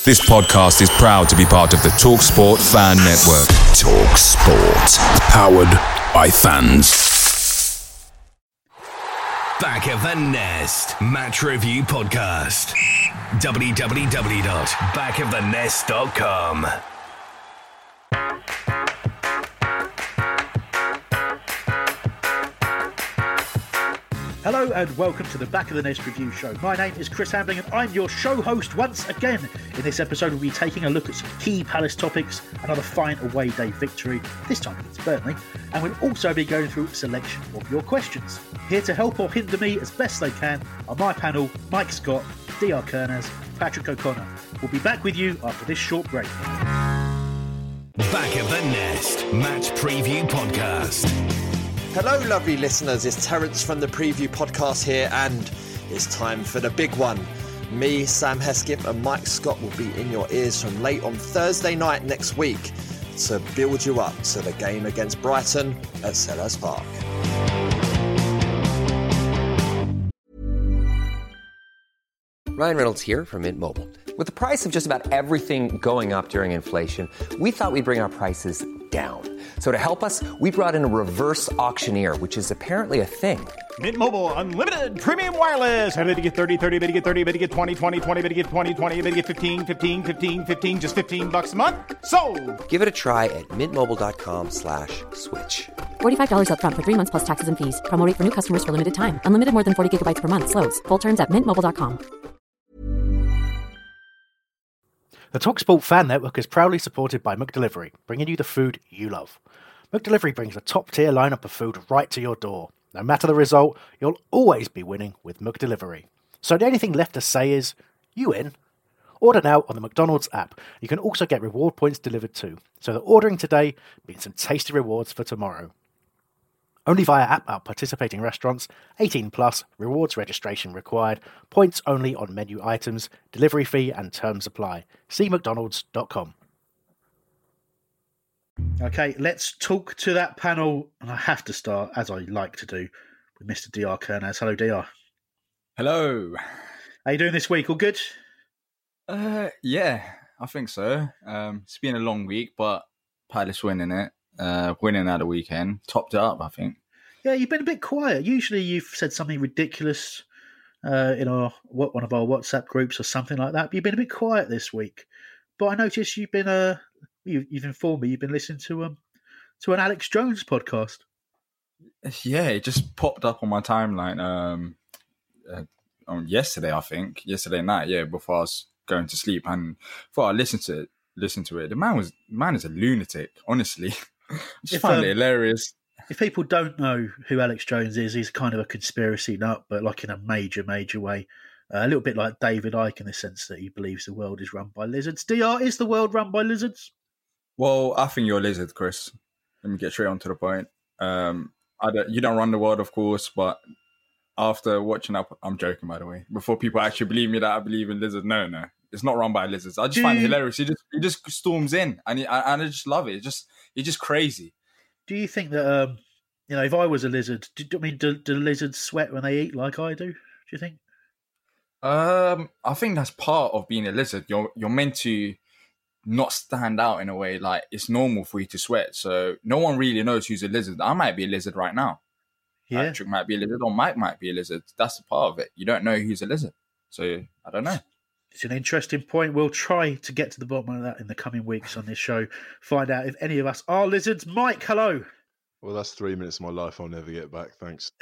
This podcast is proud to be part of the TalkSport Fan Network. TalkSport. Powered by fans. Back of the Nest Match Review Podcast. www.backofthenest.com. Hello and welcome to the Back of the Nest Review Show. My name is Chris Hambling and I'm your show host once again. In this episode we'll be taking a look at some key Palace topics, another fine away day victory, this time against Burnley, and we'll also be going through a selection of your questions. Here to help or hinder me as best they can are my panel, Mike Scott, DR Kerners, Patrick O'Connor. We'll be back with you after this short break. Back of the Nest Match Preview Podcast. Hello lovely listeners, it's Terence from the Preview Podcast here and it's time for the big one. Me, Sam Hesketh and Mike Scott will be in your ears from late on Thursday night next week to build you up to the game against Brighton at Selhurst Park. Ryan Reynolds here from Mint Mobile. With the price of just about everything going up during inflation, we thought we'd bring our prices down. So to help us, we brought in a reverse auctioneer, which is apparently a thing. Mint Mobile Unlimited Premium Wireless. How to get 30, 30, bit to get 30, bit to get 20, 20, 20, bit to get 20, 20, bit to get 15, 15, 15, 15, just $15 a month? Sold! Give it a try at mintmobile.com/switch. $45 up front for 3 months plus taxes and fees. Promo rate for new customers for limited time. Unlimited more than 40 gigabytes per month. Slows full terms at mintmobile.com. The TalkSport Fan Network is proudly supported by McDelivery, bringing you the food you love. McDelivery brings a top-tier lineup of food right to your door. No matter the result, you'll always be winning with McDelivery. So the only thing left to say is, you in? Order now on the McDonald's app. You can also get reward points delivered too. So that ordering today means some tasty rewards for tomorrow. Only via app at participating restaurants. 18 plus. Rewards registration required. Points only on menu items. Delivery fee and terms apply. See mcdonalds.com. Okay, let's talk to that panel. And I have to start, as I like to do, with Mr. DR Kernaz. Hello, DR. Hello. How you doing this week? All good? Yeah, I think so. It's been a long week, but Palace winning it. Winning at the weekend. Topped it up, I think. Yeah, you've been a bit quiet. Usually you've said something ridiculous in one of our WhatsApp groups or something like that. But you've been a bit quiet this week. But I noticed you've been you've informed me you've been listening to an Alex Jones podcast. Yeah, it just popped up on my timeline on yesterday, I think. Yesterday night, yeah, before I was going to sleep, and before I listened to it. The man is a lunatic, honestly. I just find it hilarious. If people don't know who Alex Jones is, he's kind of a conspiracy nut, but like in a major, major way. A little bit like David Icke in the sense that he believes the world is run by lizards. DR, is the world run by lizards? Well, I think you're a lizard, Chris. Let me get straight on to the point. You don't run the world, of course, but after watching up, I'm joking, by the way. Before people actually believe me that I believe in lizards, no. It's not run by lizards. I just find it hilarious. He just storms in, and I just love it. It's just crazy. Do you think that if I was a lizard, do lizards sweat when they eat like I do? Do you think? I think that's part of being a lizard. You're meant to not stand out in a way. Like, it's normal for you to sweat. So no one really knows who's a lizard. I might be a lizard right now. Yeah. Patrick might be a lizard, or Mike might be a lizard. That's the part of it. You don't know who's a lizard. So I don't know. It's an interesting point. We'll try to get to the bottom of that in the coming weeks on this show. Find out if any of us are lizards. Mike, hello. Well, that's 3 minutes of my life I'll never get back. Thanks.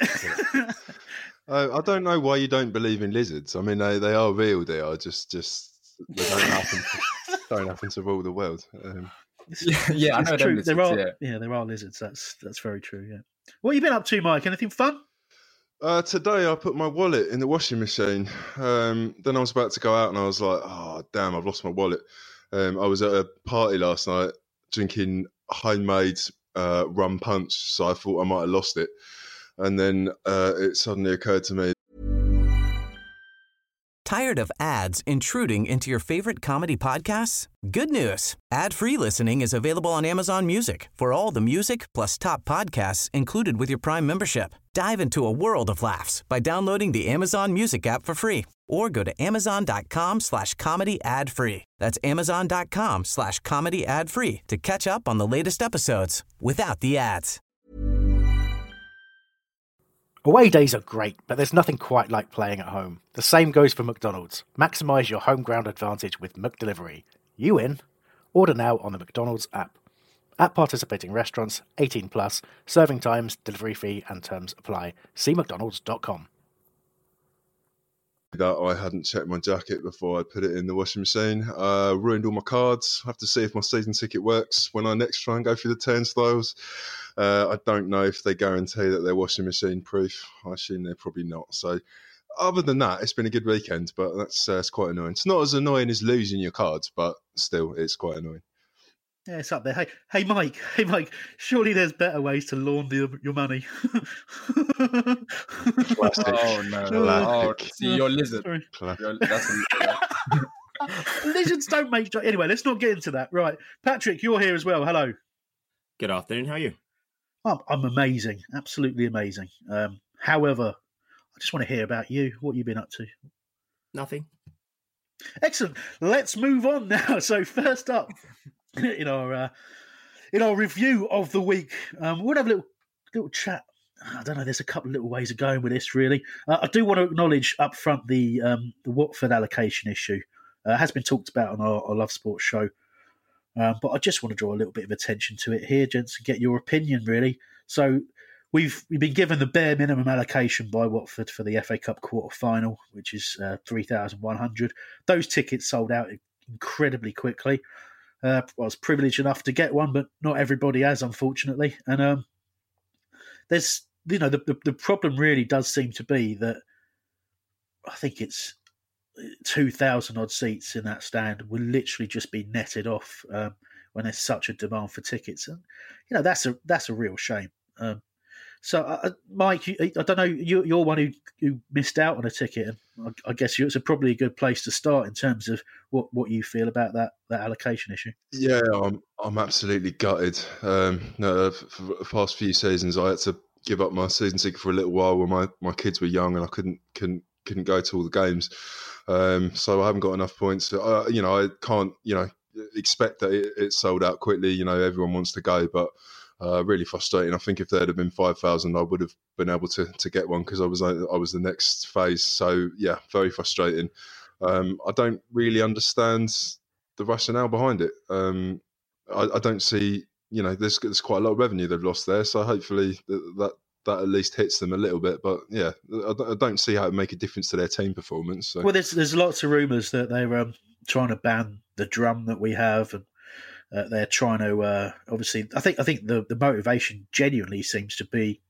I don't know why you don't believe in lizards. I mean, they are real. They are just they don't happen to rule the world. Yeah, I know true. Lizards, there are lizards. That's very true. Yeah. What have you been up to, Mike? Anything fun? Today I put my wallet in the washing machine. Then I was about to go out and I was like, oh, damn, I've lost my wallet. I was at a party last night drinking homemade rum punch, so I thought I might have lost it. And then it suddenly occurred to me. Tired of ads intruding into your favorite comedy podcasts? Good news. Ad-free listening is available on Amazon Music for all the music plus top podcasts included with your Prime membership. Dive into a world of laughs by downloading the Amazon Music app for free or go to amazon.com/comedy ad-free. That's amazon.com/comedy ad-free to catch up on the latest episodes without the ads. Away days are great, but there's nothing quite like playing at home. The same goes for McDonald's. Maximise your home ground advantage with McDelivery. You in? Order now on the McDonald's app. At participating restaurants, 18 plus, serving times, delivery fee and terms apply. See mcdonalds.com. That I hadn't checked my jacket before I put it in the washing machine. Ruined all my cards. I have to see if my season ticket works when I next try and go through the turnstiles. I don't know if they guarantee that they're washing machine proof. I assume they're probably not. So other than that, it's been a good weekend, but that's it's quite annoying. It's not as annoying as losing your cards, but still, it's quite annoying. Yeah, it's up there. Hey, Mike. Surely there's better ways to launder your money. Classic. Oh no! Oh, see, you're a lizard. Lizards don't make. Anyway, let's not get into that. Right, Patrick, you're here as well. Hello. Good afternoon. How are you? I'm amazing, absolutely amazing. However, I just want to hear about you. What have you been up to? Nothing. Excellent. Let's move on now. So first up, in our review of the week, we'll have a little chat. I don't know. There's a couple of little ways of going with this, really. I do want to acknowledge up front the Watford allocation issue. Has been talked about on our Love Sports show. But I just want to draw a little bit of attention to it here, gents, and get your opinion, really. So we've been given the bare minimum allocation by Watford for the FA Cup quarter-final, which is 3,100. Those tickets sold out incredibly quickly. I was privileged enough to get one, but not everybody has, unfortunately. And there's, the problem really does seem to be that I think it's 2,000 odd seats in that stand will literally just be netted off when there's such a demand for tickets, and that's a real shame. So, Mike, I don't know, you're one who missed out on a ticket, and I guess it's probably a good place to start in terms of what you feel about that allocation issue. Yeah, I'm absolutely gutted. For the past few seasons, I had to give up my season ticket for a little while when my kids were young, and I couldn't go to all the games. So I haven't got enough points. I can't, expect that it's sold out quickly. Everyone wants to go, but really frustrating. I think if there had been 5,000, I would have been able to get one because I was the next phase. So yeah, very frustrating. I don't really understand the rationale behind it. I don't see, there's quite a lot of revenue they've lost there. So hopefully that at least hits them a little bit. But yeah, I don't see how it make a difference to their team performance. So. Well, there's lots of rumours that they're trying to ban the drum that we have, and they're trying to obviously. I think the motivation genuinely seems to be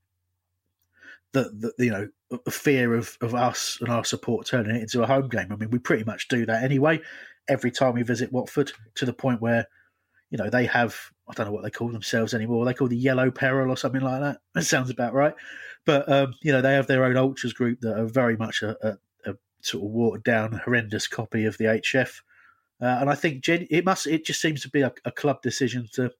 the fear of us and our support turning it into a home game. I mean, we pretty much do that anyway. Every time we visit Watford, to the point where they have, I don't know what they call themselves anymore. They call the Yellow Peril or something like that. That sounds about right. But they have their own ultras group that are very much a sort of watered down, horrendous copy of the HF. And I think it just seems to be a club decision to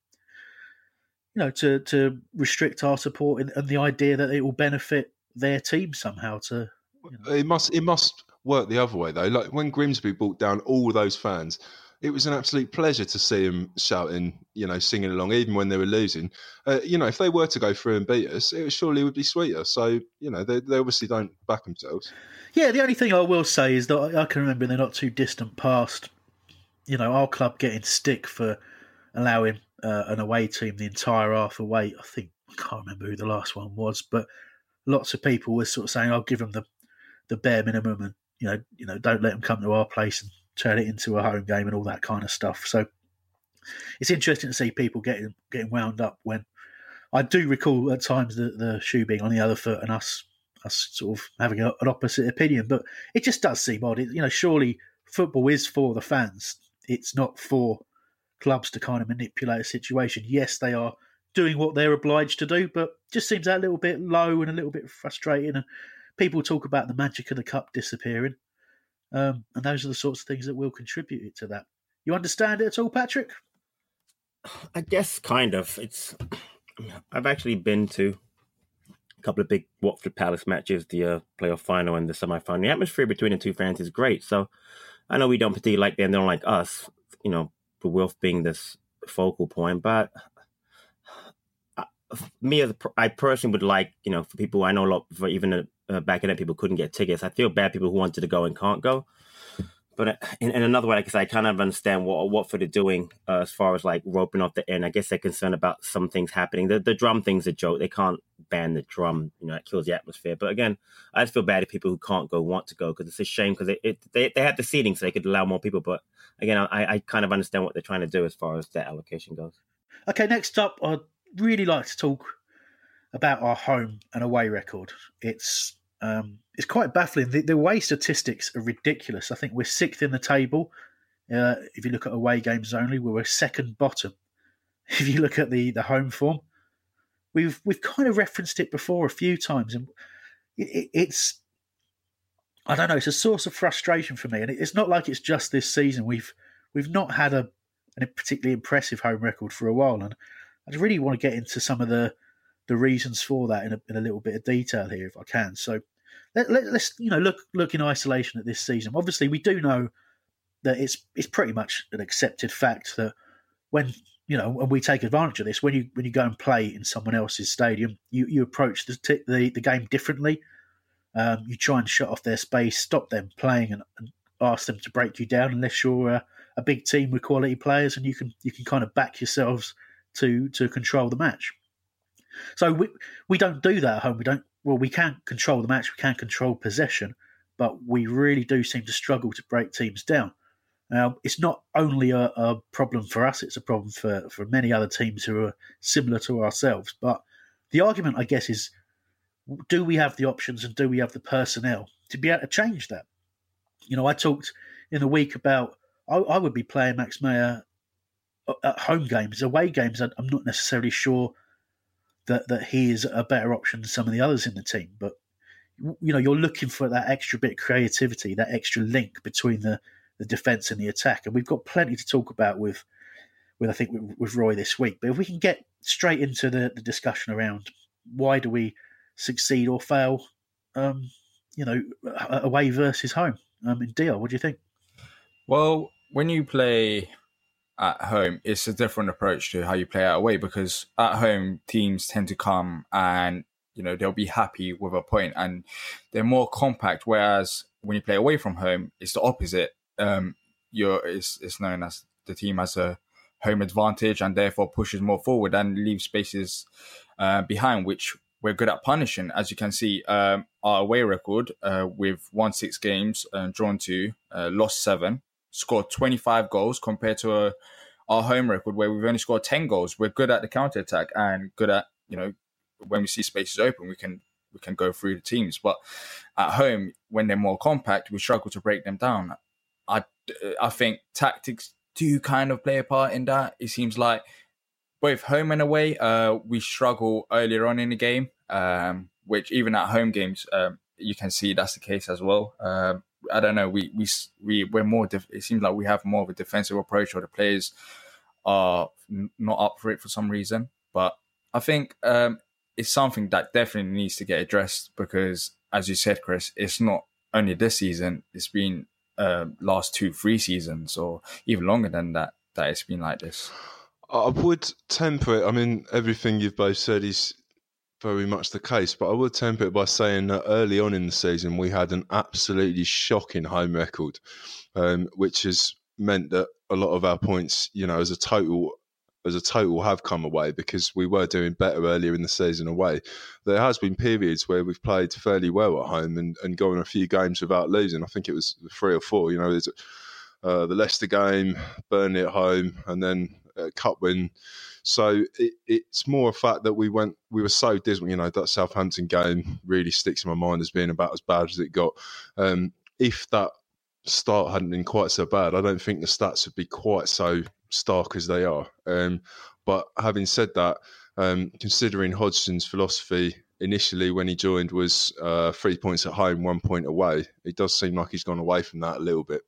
restrict our support and the idea that it will benefit their team somehow. It must work the other way though. Like when Grimsby brought down all those fans, it was an absolute pleasure to see them shouting, singing along, even when they were losing. If they were to go through and beat us, it surely would be sweeter. So, they obviously don't back themselves. Yeah, the only thing I will say is that I can remember in the not too distant past, our club getting stick for allowing an away team the entire half away. I can't remember who the last one was, but lots of people were sort of saying, I'll give them the bare minimum and, don't let them come to our place and turn it into a home game and all that kind of stuff. So it's interesting to see people getting wound up when I do recall at times the shoe being on the other foot and us sort of having an opposite opinion. But it just does seem odd. Surely football is for the fans. It's not for clubs to kind of manipulate a situation. Yes, they are doing what they're obliged to do, but just seems a little bit low and a little bit frustrating. And people talk about the magic of the cup disappearing. And those are the sorts of things that will contribute to that. You understand it at all, Patrick? I guess kind of. I've actually been to a couple of big Watford Palace matches, the playoff final and the semi-final. The atmosphere between the two fans is great. So I know we don't particularly like them, they don't like us, the Wilf being this focal point. But I personally would like, for people, I know a lot, for even back in it, people couldn't get tickets. I feel bad people who wanted to go and can't go. But in another way, I kind of understand what Watford are doing as far as like roping off the end. I guess they're concerned about some things happening. The drum thing's a joke. They can't ban the drum. It kills the atmosphere. But again, I just feel bad if people who can't go want to go, because it's a shame, because they had the seating so they could allow more people. But again, I kind of understand what they're trying to do as far as that allocation goes. Okay, next up, I'd really like to talk about our home and away record. It's quite baffling. The away statistics are ridiculous. I think we're 6th in the table. If you look at away games only, we're second bottom. If you look at the home form, we've kind of referenced it before a few times, and it's I don't know. It's a source of frustration for me, and it's not like it's just this season. We've not had a particularly impressive home record for a while, and I really want to get into some of the reasons for that in a little bit of detail here, if I can. So let's look in isolation at this season. Obviously, we do know that it's pretty much an accepted fact that when we take advantage of this, when you go and play in someone else's stadium, you approach the game differently. You try and shut off their space, stop them playing, and ask them to break you down, unless you're a big team with quality players, and you can kind of back yourselves to control the match. So we don't do that at home. We can't control the match, we can't control possession, but we really do seem to struggle to break teams down. Now, it's not only a problem for us, it's a problem for many other teams who are similar to ourselves. But the argument, I guess, is, do we have the options and do we have the personnel to be able to change that? I talked in the week about I would be playing Max Meyer at home games. Away games, I'm not necessarily sure that he is a better option than some of the others in the team. But, you're looking for that extra bit of creativity, that extra link between the defence and the attack. And we've got plenty to talk about with Roy this week. But if we can get straight into the discussion around why do we succeed or fail, away versus home. Dio, what do you think? Well, when you play at home, it's a different approach to how you play out away, because at home teams tend to come and they'll be happy with a point and they're more compact, whereas when you play away from home, it's the opposite. It's known as the team has a home advantage and therefore pushes more forward and leaves spaces behind, which we're good at punishing. As you can see, our away record, we've won 6 games, drawn 2, lost 7, scored 25 goals compared to our home record where we've only scored 10 goals. We're good at the counter-attack and good at, when we see spaces open, we can go through the teams. But at home, when they're more compact, we struggle to break them down. I think tactics do kind of play a part in that. It seems like both home and away, we struggle earlier on in the game, which even at home games, you can see that's the case as well. I don't know. We're more. It seems like we have more of a defensive approach, or the players are not up for it for some reason. But I think it's something that definitely needs to get addressed, because, as you said, Chris, it's not only this season. It's been last 2-3 seasons, or even longer than that it's been like this. I would temper it. I mean, everything you've both said is very much the case, but I would temper it by saying that early on in the season we had an absolutely shocking home record, which has meant that a lot of our points, as a total have come away, because we were doing better earlier in the season away. There has been periods where we've played fairly well at home and gone a few games without losing. I think it was 3 or 4. There's the Leicester game, Burnley at home, and then a cup win. So it's more a fact that we were so dismal. That Southampton game really sticks in my mind as being about as bad as it got. If that start hadn't been quite so bad, I don't think the stats would be quite so stark as they are. But having said that, considering Hodgson's philosophy initially when he joined was 3 points at home, 1 point away. It does seem like he's gone away from that a little bit.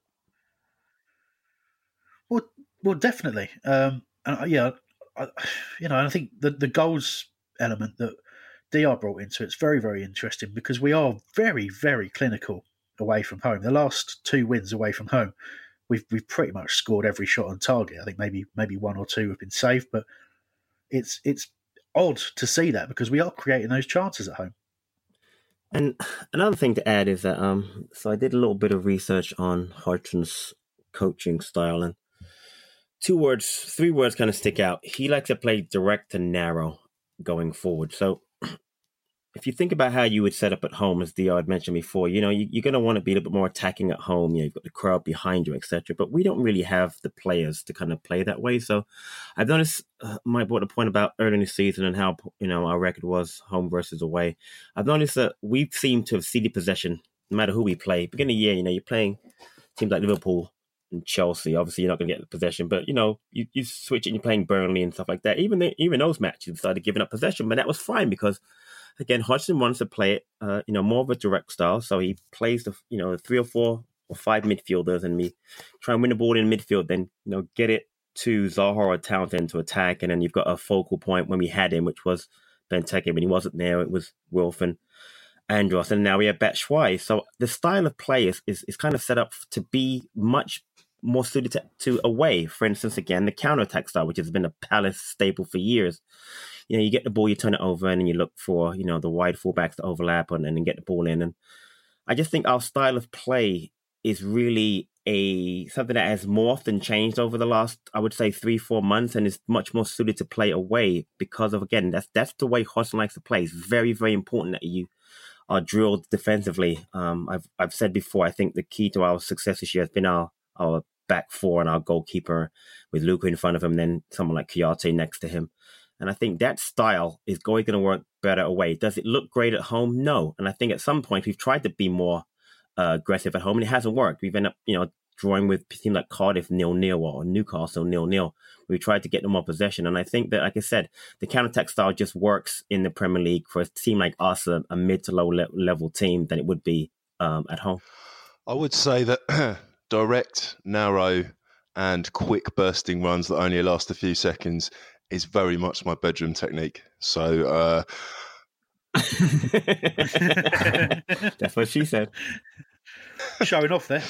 Well, definitely. I think the goals element that DR brought into it's very, very interesting because we are very, very clinical away from home. The last 2 wins away from home, we've pretty much scored every shot on target. I think maybe 1 or 2 have been saved, but it's odd to see that because we are creating those chances at home. And another thing to add is that so I did a little bit of research on Hodgson's coaching style, and 3 words kind of stick out. He likes to play direct and narrow going forward. So if you think about how you would set up at home, as DR had mentioned before, you're going to want to be a little bit more attacking at home. You've got the crowd behind you, etc. But we don't really have the players to kind of play that way. So I've noticed, Mike brought a point about early in the season and how, our record was home versus away. I've noticed that we seem to have ceded possession no matter who we play. Beginning of the year, you're playing teams like Liverpool and Chelsea. Obviously, you're not going to get the possession, but, you switch it and you're playing Burnley and stuff like that. Even those matches started giving up possession, but that was fine because, again, Hodgson wants to play it, more of a direct style. So he plays the 3 or 4 or 5 midfielders, and we try and win the ball in midfield. Then get it to Zaha or Townsend to attack, and then you've got a focal point when we had him, which was Benteke. When he wasn't there, it was Wilf and Andros, and now we have Batshuayi. So the style of play is kind of set up to be much more suited to away. For instance, again, the counter-attack style, which has been a Palace staple for years. You get the ball, you turn it over, and then you look for, the wide fullbacks to overlap and then get the ball in. And I just think our style of play is really something that has morphed and changed over the last, I would say, 3-4 months, and is much more suited to play away because of, again, that's the way Hodgson likes to play. It's very, very important that you are drilled defensively. I've said before, I think the key to our success this year has been our back 4 and our goalkeeper with Luka in front of him, and then someone like Kouyaté next to him. And I think that style is going to work better away. Does it look great at home? No. And I think at some point we've tried to be more aggressive at home, and it hasn't worked. We've ended up, drawing with teams like Cardiff 0-0 or Newcastle 0-0. We tried to get them more possession. And I think that, like I said, the counter-attack style just works in the Premier League for a team like us, a mid to low level team, than it would be at home. I would say that direct, narrow, and quick bursting runs that only last a few seconds is very much my bedroom technique. So that's what she said. Showing off there.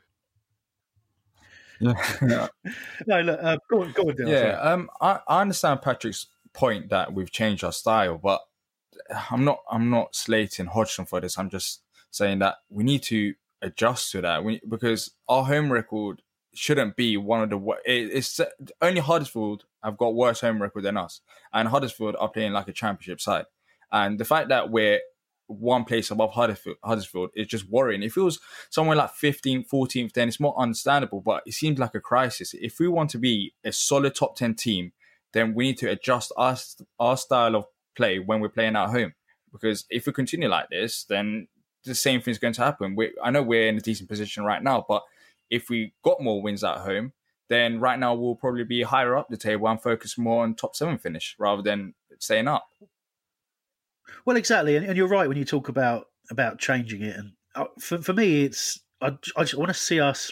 Yeah. No, look, go on, Dylan. Yeah, I understand Patrick's point that we've changed our style, but I'm not slating Hodgson for this. I'm just saying that we need to adjust to that because our home record shouldn't be one of the. It's only Huddersfield have got worse home record than us, and Huddersfield are playing like a championship side. And the fact that we're one place above Huddersfield is just worrying. If it was somewhere like 15th, 14th, then it's more understandable, but it seems like a crisis. If we want to be a solid top 10 team, then we need to adjust our style of play when we're playing at home. Because if we continue like this, then the same thing is going to happen. I know we're in a decent position right now, but if we got more wins at home, then right now we'll probably be higher up the table and focus more on top 7 finish rather than staying up. Well, exactly, and you're right when you talk about changing it. And for me, it's I just want to see us.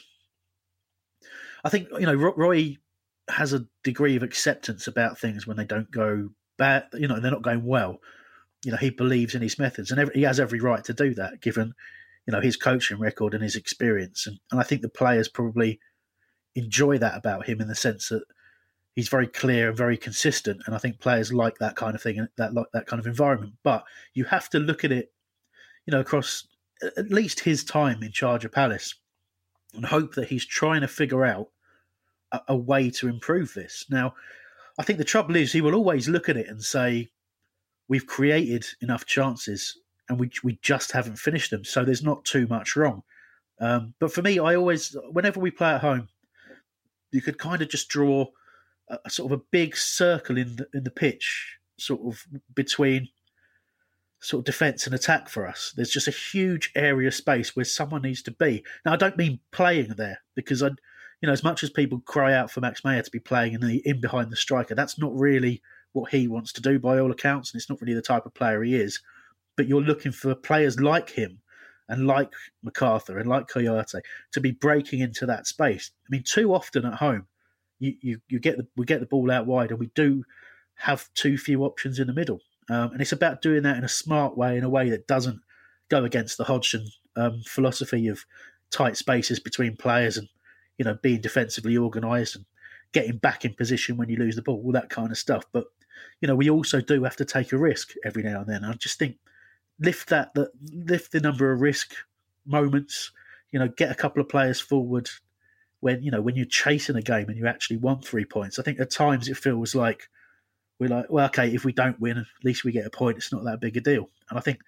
I think Roy has a degree of acceptance about things when they don't go bad. They're not going well. He believes in his methods, and he has every right to do that, given his coaching record and his experience. And I think the players probably enjoy that about him in the sense that he's very clear and very consistent, and I think players like that kind of thing and that kind of environment. But you have to look at it, across at least his time in charge of Palace, and hope that he's trying to figure out a way to improve this. Now, I think the trouble is he will always look at it and say, "We've created enough chances, and we just haven't finished them, so there's not too much wrong." But for me, whenever we play at home, you could kind of just draw a sort of a big circle in the pitch, sort of between sort of defence and attack for us. There's just a huge area of space where someone needs to be. Now, I don't mean playing there, because as much as people cry out for Max Meyer to be playing in behind the striker, that's not really what he wants to do by all accounts, and it's not really the type of player he is. but you're looking for players like him and like MacArthur and like Kouyaté to be breaking into that space. I mean, too often at home, we get the ball out wide, and we do have too few options in the middle. And it's about doing that in a smart way, in a way that doesn't go against the Hodgson philosophy of tight spaces between players and, being defensively organised and getting back in position when you lose the ball, all that kind of stuff. But, we also do have to take a risk every now and then. I just think lift the number of risk moments, get a couple of players forward when you're chasing a game and you actually want 3 points. I think at times it feels like we're like, well, okay, if we don't win, at least we get a point. It's not that big a deal. And I think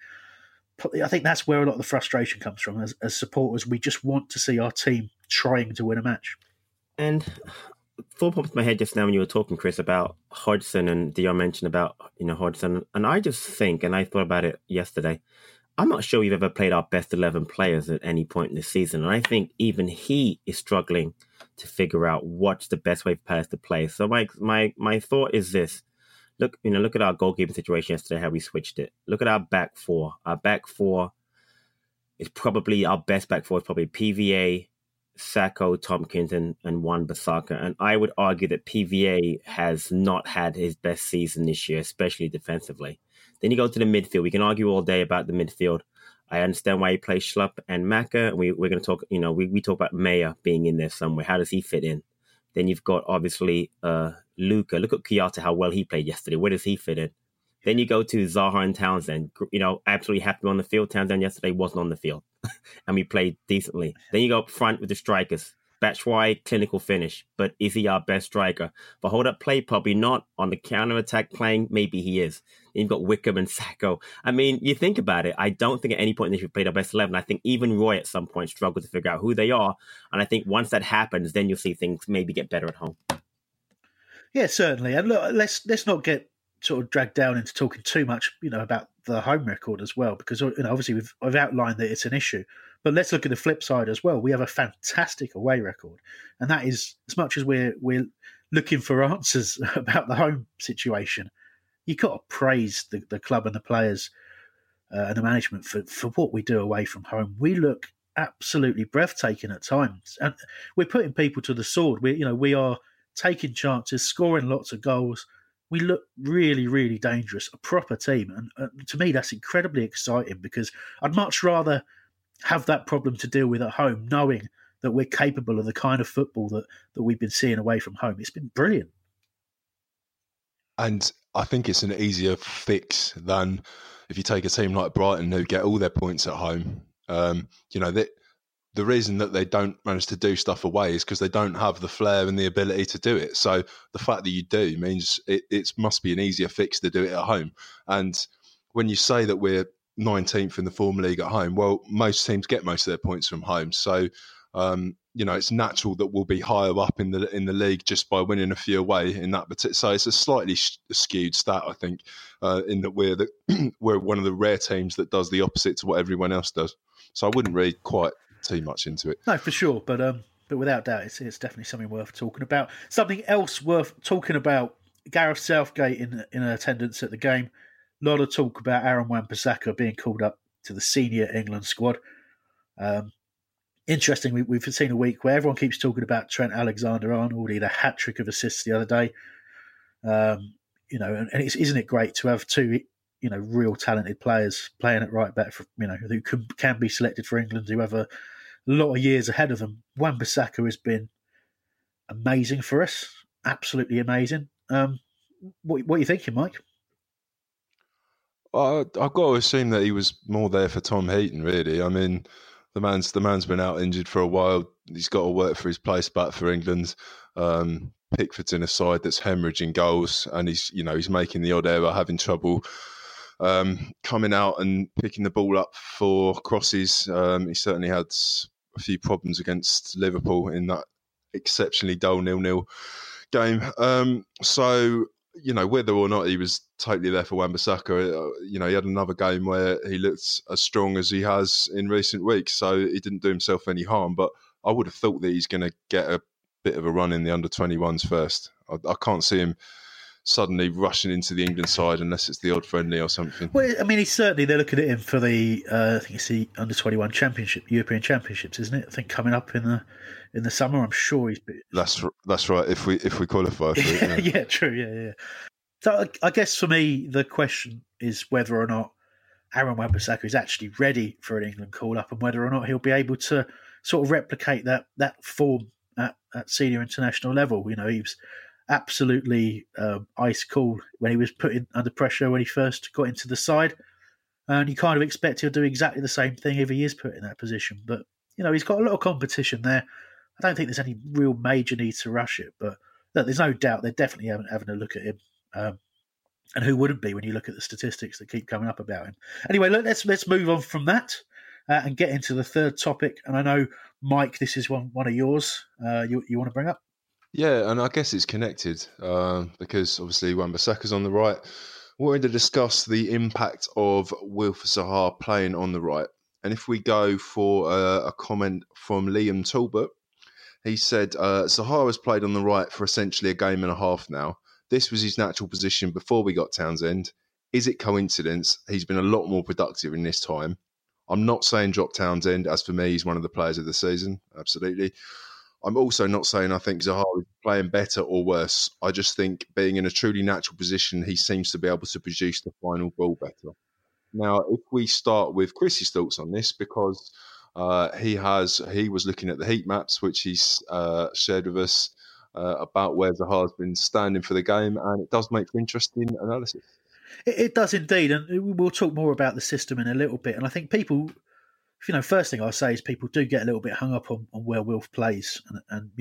that's where a lot of the frustration comes from. As supporters, we just want to see our team trying to win a match. And thought popped in my head just now when you were talking, Chris, about Hodgson, and Dion mentioned about Hodgson, and I just think, and I thought about it yesterday, I'm not sure we've ever played our best 11 players at any point in the season, and I think even he is struggling to figure out what's the best way for players to play. So my thought is this: look at our goalkeeping situation yesterday, how we switched it. Look at our back four. Our back four is probably our best back four is probably PVA, Sacco, Tompkins, and Wan-Bissaka. And I would argue that PVA has not had his best season this year, especially defensively. Then you go to the midfield. We can argue all day about the midfield. I understand why he plays Schlupp and Maka. We're going to talk, we talk about Maya being in there somewhere. How does he fit in? Then you've got, obviously, Luka. Look at Kouyaté, how well he played yesterday. Where does he fit in? Then you go to Zaha and Townsend. Absolutely happy on the field. Townsend yesterday wasn't on the field. And we played decently. Then you go up front with the strikers. Batshuayi, clinical finish. But is he our best striker? For hold-up play, probably not. On the counter-attack playing, maybe he is. Then you've got Wickham and Sacco. I mean, you think about it. I don't think at any point in this we've played our best 11. I think even Roy at some point struggled to figure out who they are. And I think once that happens, then you'll see things maybe get better at home. Yeah, certainly. And look, let's not get sort of dragged down into talking too much, about the home record as well, because obviously I've outlined that it's an issue. But let's look at the flip side as well. We have a fantastic away record, and that is, as much as we're looking for answers about the home situation, you've got to praise the club and the players and the management for what we do away from home. We look absolutely breathtaking at times, and we're putting people to the sword. We are taking chances, scoring lots of goals. We look really, really dangerous, a proper team. And to me, that's incredibly exciting, because I'd much rather have that problem to deal with at home, knowing that we're capable of the kind of football that we've been seeing away from home. It's been brilliant. And I think it's an easier fix than if you take a team like Brighton, who get all their points at home. The reason that they don't manage to do stuff away is because they don't have the flair and the ability to do it. So the fact that you do means it must be an easier fix to do it at home. And when you say that we're 19th in the Form League at home, well, most teams get most of their points from home. So, it's natural that we'll be higher up in the league just by winning a few away in that particular. So it's a slightly skewed stat, I think, in that we're one of the rare teams that does the opposite to what everyone else does. So I wouldn't read quite too much into it. No, for sure. But without doubt, it's definitely something worth talking about. Something else worth talking about: Gareth Southgate in attendance at the game. A lot of talk about Aaron Wan-Bissaka being called up to the senior England squad. Interesting, we've seen a week where everyone keeps talking about Trent Alexander-Arnold. He had a hat-trick of assists the other day. And isn't it great to have two, real talented players playing at right back, who can be selected for England, who have a lot of years ahead of them. Wan-Bissaka has been amazing for us, absolutely amazing. What are you thinking, Mike? I've got to assume that he was more there for Tom Heaton, really. I mean, the man's been out injured for a while. He's got to work for his place back for England. Pickford's in a side that's hemorrhaging goals, and he's making the odd error, having trouble coming out and picking the ball up for crosses. He certainly had a few problems against Liverpool in that exceptionally dull 0-0 game. So, whether or not he was totally there for Wan-Bissaka, he had another game where he looked as strong as he has in recent weeks. So he didn't do himself any harm. But I would have thought that he's going to get a bit of a run in the under-21s first. I can't see him suddenly rushing into the England side unless it's the odd friendly or something. Well, I mean, they're looking at him for the I think it's the Under-21 Championship, European Championships, isn't it? I think coming up in the summer. I'm sure he's. That's right. If we qualify for it, yeah, true. Yeah. So I guess for me, the question is whether or not Aaron Wan-Bissaka is actually ready for an England call-up, and whether or not he'll be able to sort of replicate that form at senior international level. You know, he was absolutely ice cool when he was put under pressure when he first got into the side, and you kind of expect he'll do exactly the same thing if he is put in that position. But you know, he's got a lot of competition there. I don't think there's any real major need to rush it, but look, there's no doubt they're definitely having a look at him. And who wouldn't be when you look at the statistics that keep coming up about him? Anyway, let's move on from that and get into the third topic. And I know, Mike, this is one of yours. You want to bring up? Yeah, and I guess it's connected because obviously Wan-Bissaka's on the right. We're going to discuss the impact of Wilf Zaha playing on the right. And if we go for a comment from Liam Talbot, he said, Zaha has played on the right for essentially a game and a half now. This was his natural position before we got Townsend. Is it coincidence? He's been a lot more productive in this time. I'm not saying drop Townsend, as for me, he's one of the players of the season. Absolutely. I'm also not saying I think Zaha is playing better or worse. I just think being in a truly natural position, he seems to be able to produce the final ball better. Now, if we start with Chris's thoughts on this, because he was looking at the heat maps, which he's shared with us, about where Zaha's been standing for the game, and it does make for interesting analysis. It does indeed, and we'll talk more about the system in a little bit. And I think people, first thing I'll say is people do get a little bit hung up on where Wilf plays, and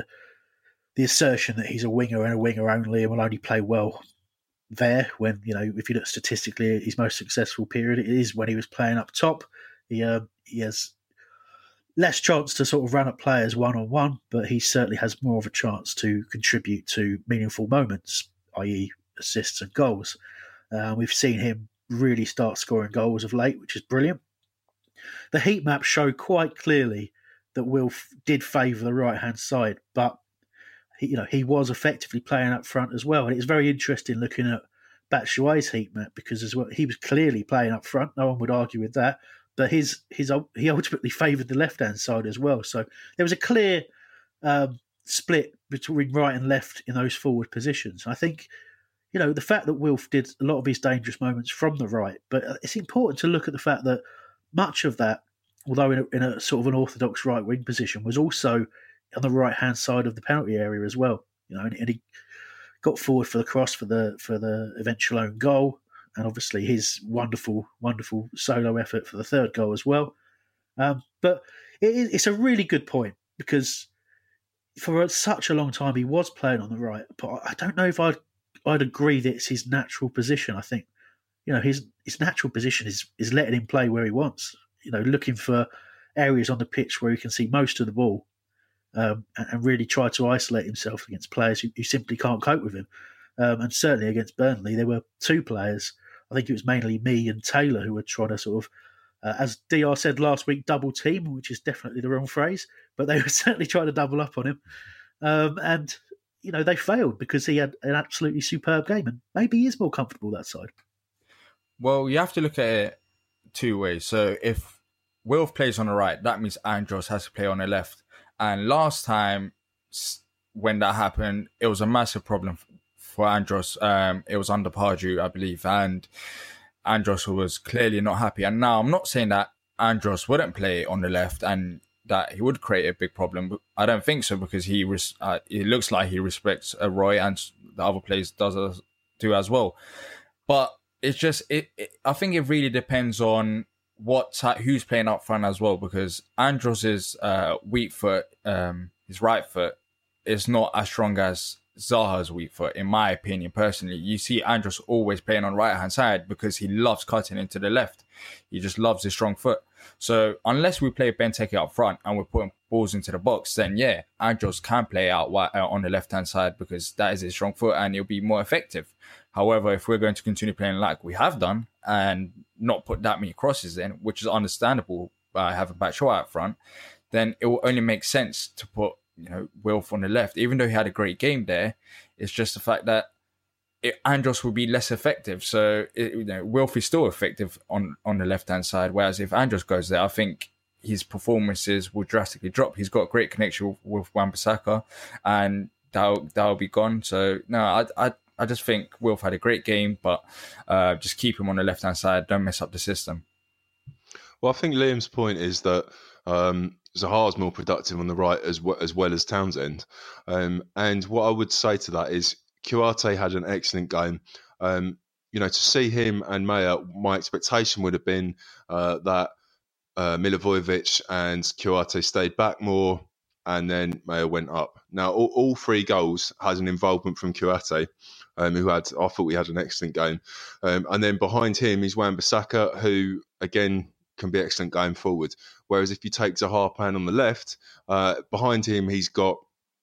the assertion that he's a winger and a winger only and will only play well there. When if you look statistically, his most successful period it is when he was playing up top. He has less chance to sort of run at players one-on-one, but he certainly has more of a chance to contribute to meaningful moments, i.e. assists and goals. We've seen him really start scoring goals of late, which is brilliant. The heat maps show quite clearly that Wilf did favour the right-hand side, but he was effectively playing up front as well. And it's very interesting looking at Batshuayi's heat map because as well, he was clearly playing up front. No one would argue with that. But he ultimately favoured the left-hand side as well. So there was a clear split between right and left in those forward positions. I think, the fact that Wilf did a lot of his dangerous moments from the right, but it's important to look at the fact that much of that, although in a sort of an orthodox right-wing position, was also on the right-hand side of the penalty area as well. And he got forward for the cross for the eventual own goal. And obviously his wonderful, wonderful solo effort for the third goal as well. But it's a really good point because for such a long time he was playing on the right. But I don't know if I'd agree that it's his natural position. I think, his natural position is letting him play where he wants. Looking for areas on the pitch where he can see most of the ball and really try to isolate himself against players who simply can't cope with him. And certainly against Burnley, there were two players. I think it was mainly me and Taylor who were trying to sort of, as DR said last week, double team, which is definitely the wrong phrase, but they were certainly trying to double up on him. And they failed because he had an absolutely superb game, and maybe he is more comfortable that side. Well, you have to look at it two ways. So if Wilf plays on the right, that means Andros has to play on the left. And last time when that happened, it was a massive problem for Andros. It was under Pardew, I believe, and Andros was clearly not happy. And now I'm not saying that Andros wouldn't play on the left and that he would create a big problem. But I don't think so because it looks like he respects Roy and the other players do as well. But it's just I think it really depends on who's playing up front as well, because Andros' weak foot, his right foot, is not as strong as Zaha's weak foot, in my opinion, personally. You see Andros always playing on right-hand side because he loves cutting into the left. He just loves his strong foot. So unless we play Benteke up front and we're putting balls into the box, then yeah, Andros can play out on the left-hand side because that is his strong foot and it'll be more effective. However, if we're going to continue playing like we have done and not put that many crosses in, which is understandable by having Batshuayi up front, then it will only make sense to put Wilf on the left. Even though he had a great game there, it's just the fact that Andros will be less effective. So Wilf is still effective on the left hand side. Whereas if Andros goes there, I think his performances will drastically drop. He's got great connection with Wan-Bissaka, and that'll be gone. So no, I just think Wilf had a great game, but just keep him on the left hand side. Don't mess up the system. Well, I think Liam's point is that Zaha's more productive on the right as well as Townsend. And what I would say to that is Kouyaté had an excellent game. To see him and Maya, my expectation would have been that Milivojevic and Kouyaté stayed back more, and then Maya went up. Now, all 3 goals has an involvement from Kouyaté, I thought he had an excellent game. And then behind him is Wan-Bissaka, who, again, can be excellent going forward. Whereas if you take Zaha playing on the left, behind him he's got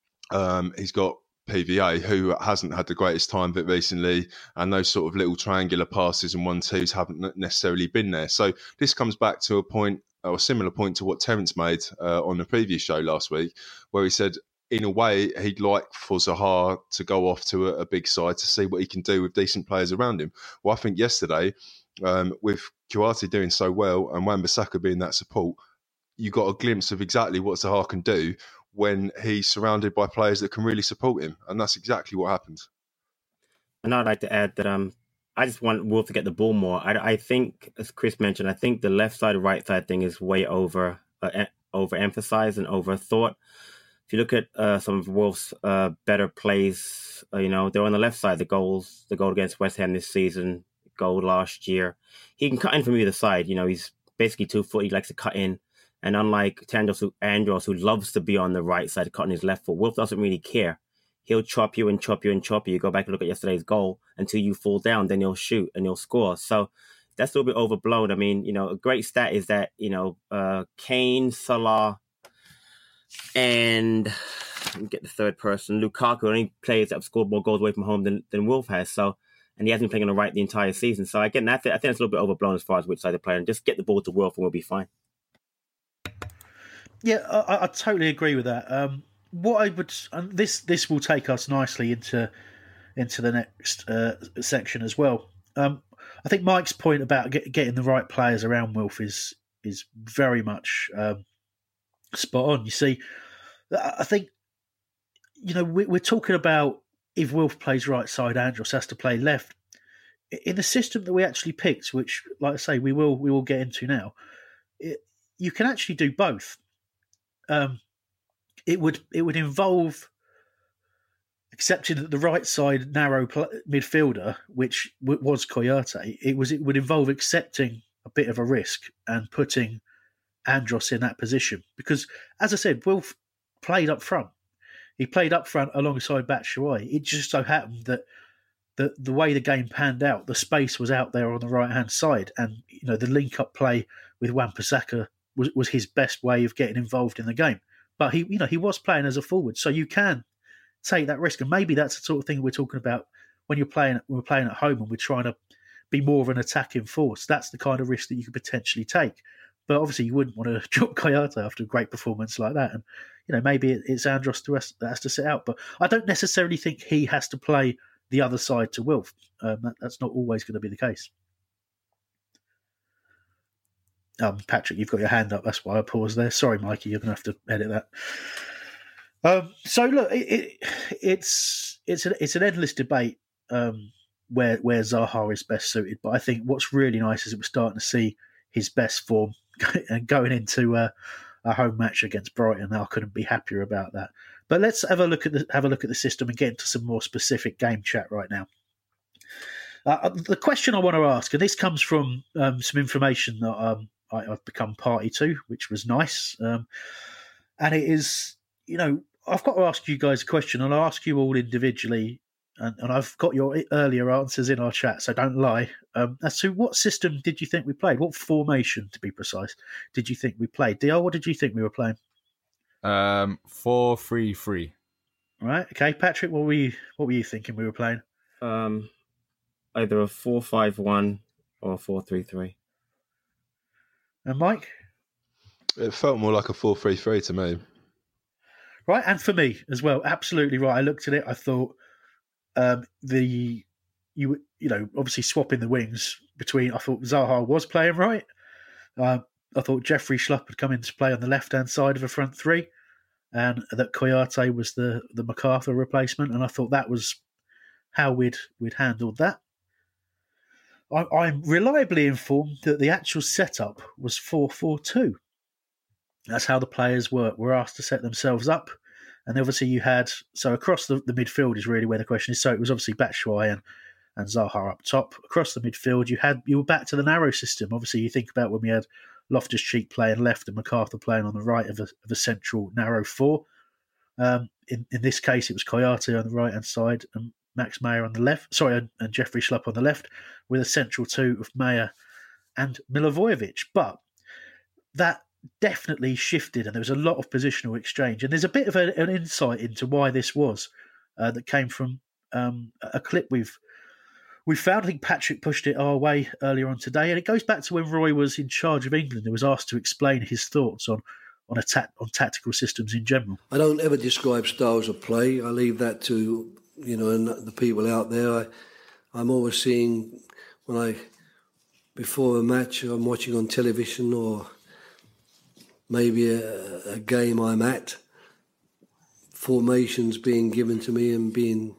PVA, who hasn't had the greatest time of it recently, and those sort of little triangular passes and 1-2s haven't necessarily been there. So this comes back to a point, or a similar point to what Terence made on the previous show last week, where he said, in a way, he'd like for Zaha to go off to a big side to see what he can do with decent players around him. Well, I think yesterday, with Kouyaté doing so well and Wan-Bissaka being that support, you got a glimpse of exactly what Zaha can do when he's surrounded by players that can really support him. And that's exactly what happened. And I'd like to add that I just want Wolf to get the ball more. I think, as Chris mentioned, I think the left side, right side thing is way overemphasized and overthought. If you look at some of Wolf's better plays, they're on the left side. The goal against West Ham this season, goal last year. He can cut in from either side. He's basically 2-foot. He likes to cut in. And unlike Andros, who loves to be on the right side, cutting his left foot, Wolf doesn't really care. He'll chop you and chop you and chop you. You go back and look at yesterday's goal until you fall down, then he'll shoot and he'll score. So that's a little bit overblown. I mean, a great stat is that, Kane, Salah, and get the third person, Lukaku, only players that have scored more goals away from home than Wolf has. So, and he hasn't been playing on the right the entire season. So again, I think it's a little bit overblown as far as which side to play, and just get the ball to Wolf and we'll be fine. Yeah, I totally agree with that. What I would, and this will take us nicely into the next section as well. I think Mike's point about getting the right players around Wolf is very much spot on. You see, I think we're talking about if Wolf plays right side, Andros has to play left. In the system that we actually picked, which, like I say, we will get into now, you can actually do both. It would involve accepting that the right side narrow midfielder, which was Kouyaté, it would involve accepting a bit of a risk and putting Andros in that position. Because, as I said, Wolf played up front. He played up front alongside Batshuayi. It just so happened that the way the game panned out, the space was out there on the right-hand side. And, the link-up play with Wan-Bissaka was his best way of getting involved in the game. But he was playing as a forward, so you can take that risk. And maybe that's the sort of thing we're talking about when we're playing at home and we're trying to be more of an attacking force. That's the kind of risk that you could potentially take. But obviously, you wouldn't want to drop Kouyaté after a great performance like that. And maybe it's Andros that has to sit out. But I don't necessarily think he has to play the other side to Wilf. That's not always going to be the case. Patrick, you've got your hand up. That's why I paused there. Sorry, Mikey, you're going to have to edit that. So look, it's an endless debate where Zaha is best suited. But I think what's really nice is that we're starting to see his best form and going into a home match against Brighton. I couldn't be happier about that. But let's have a look at the system and get into some more specific game chat right now. The question I want to ask, and this comes from some information that I've become party to, which was nice. And it is, I've got to ask you guys a question, and I'll ask you all individually, and I've got your earlier answers in our chat, so don't lie. As to what system did you think we played? What formation, to be precise, did you think we played? DL, what did you think we were playing? 4-3-3. Right, okay. Patrick, what were you thinking we were playing? Either a 4-5-1 or a 4-3-3. And Mike? It felt more like a 4-3-3 to me. Right, and for me as well, absolutely right. I looked at it, I thought the you know, obviously swapping the wings between. I thought Zaha was playing right. I thought Jeffrey Schlupp had come into play on the left-hand side of a front three, and that Kouyate was the MacArthur replacement, and I thought that was how we'd handled that. I'm reliably informed that the actual setup was 4-4-2. That's how the players were asked to set themselves up. And obviously you had, so across the midfield is really where the question is. So it was obviously Batshuayi and Zaha up top. Across the midfield, you were back to the narrow system. Obviously you think about when we had Loftus-Cheek playing left and MacArthur playing on the right of a central narrow four. In this case, it was Kouyate on the right-hand side and Max Meyer on the left. Sorry, and Jeffrey Schlupp on the left, with a central two of Meyer and Milivojevic. But that definitely shifted, and there was a lot of positional exchange. And there's a bit of an insight into why this was that came from a clip we've found. I think Patrick pushed it our way earlier on today, and it goes back to when Roy was in charge of England and was asked to explain his thoughts on tactical systems in general. I don't ever describe styles of play. I leave that to and the people out there. I'm always seeing before a match I'm watching on television or maybe a game I'm at, formations being given to me and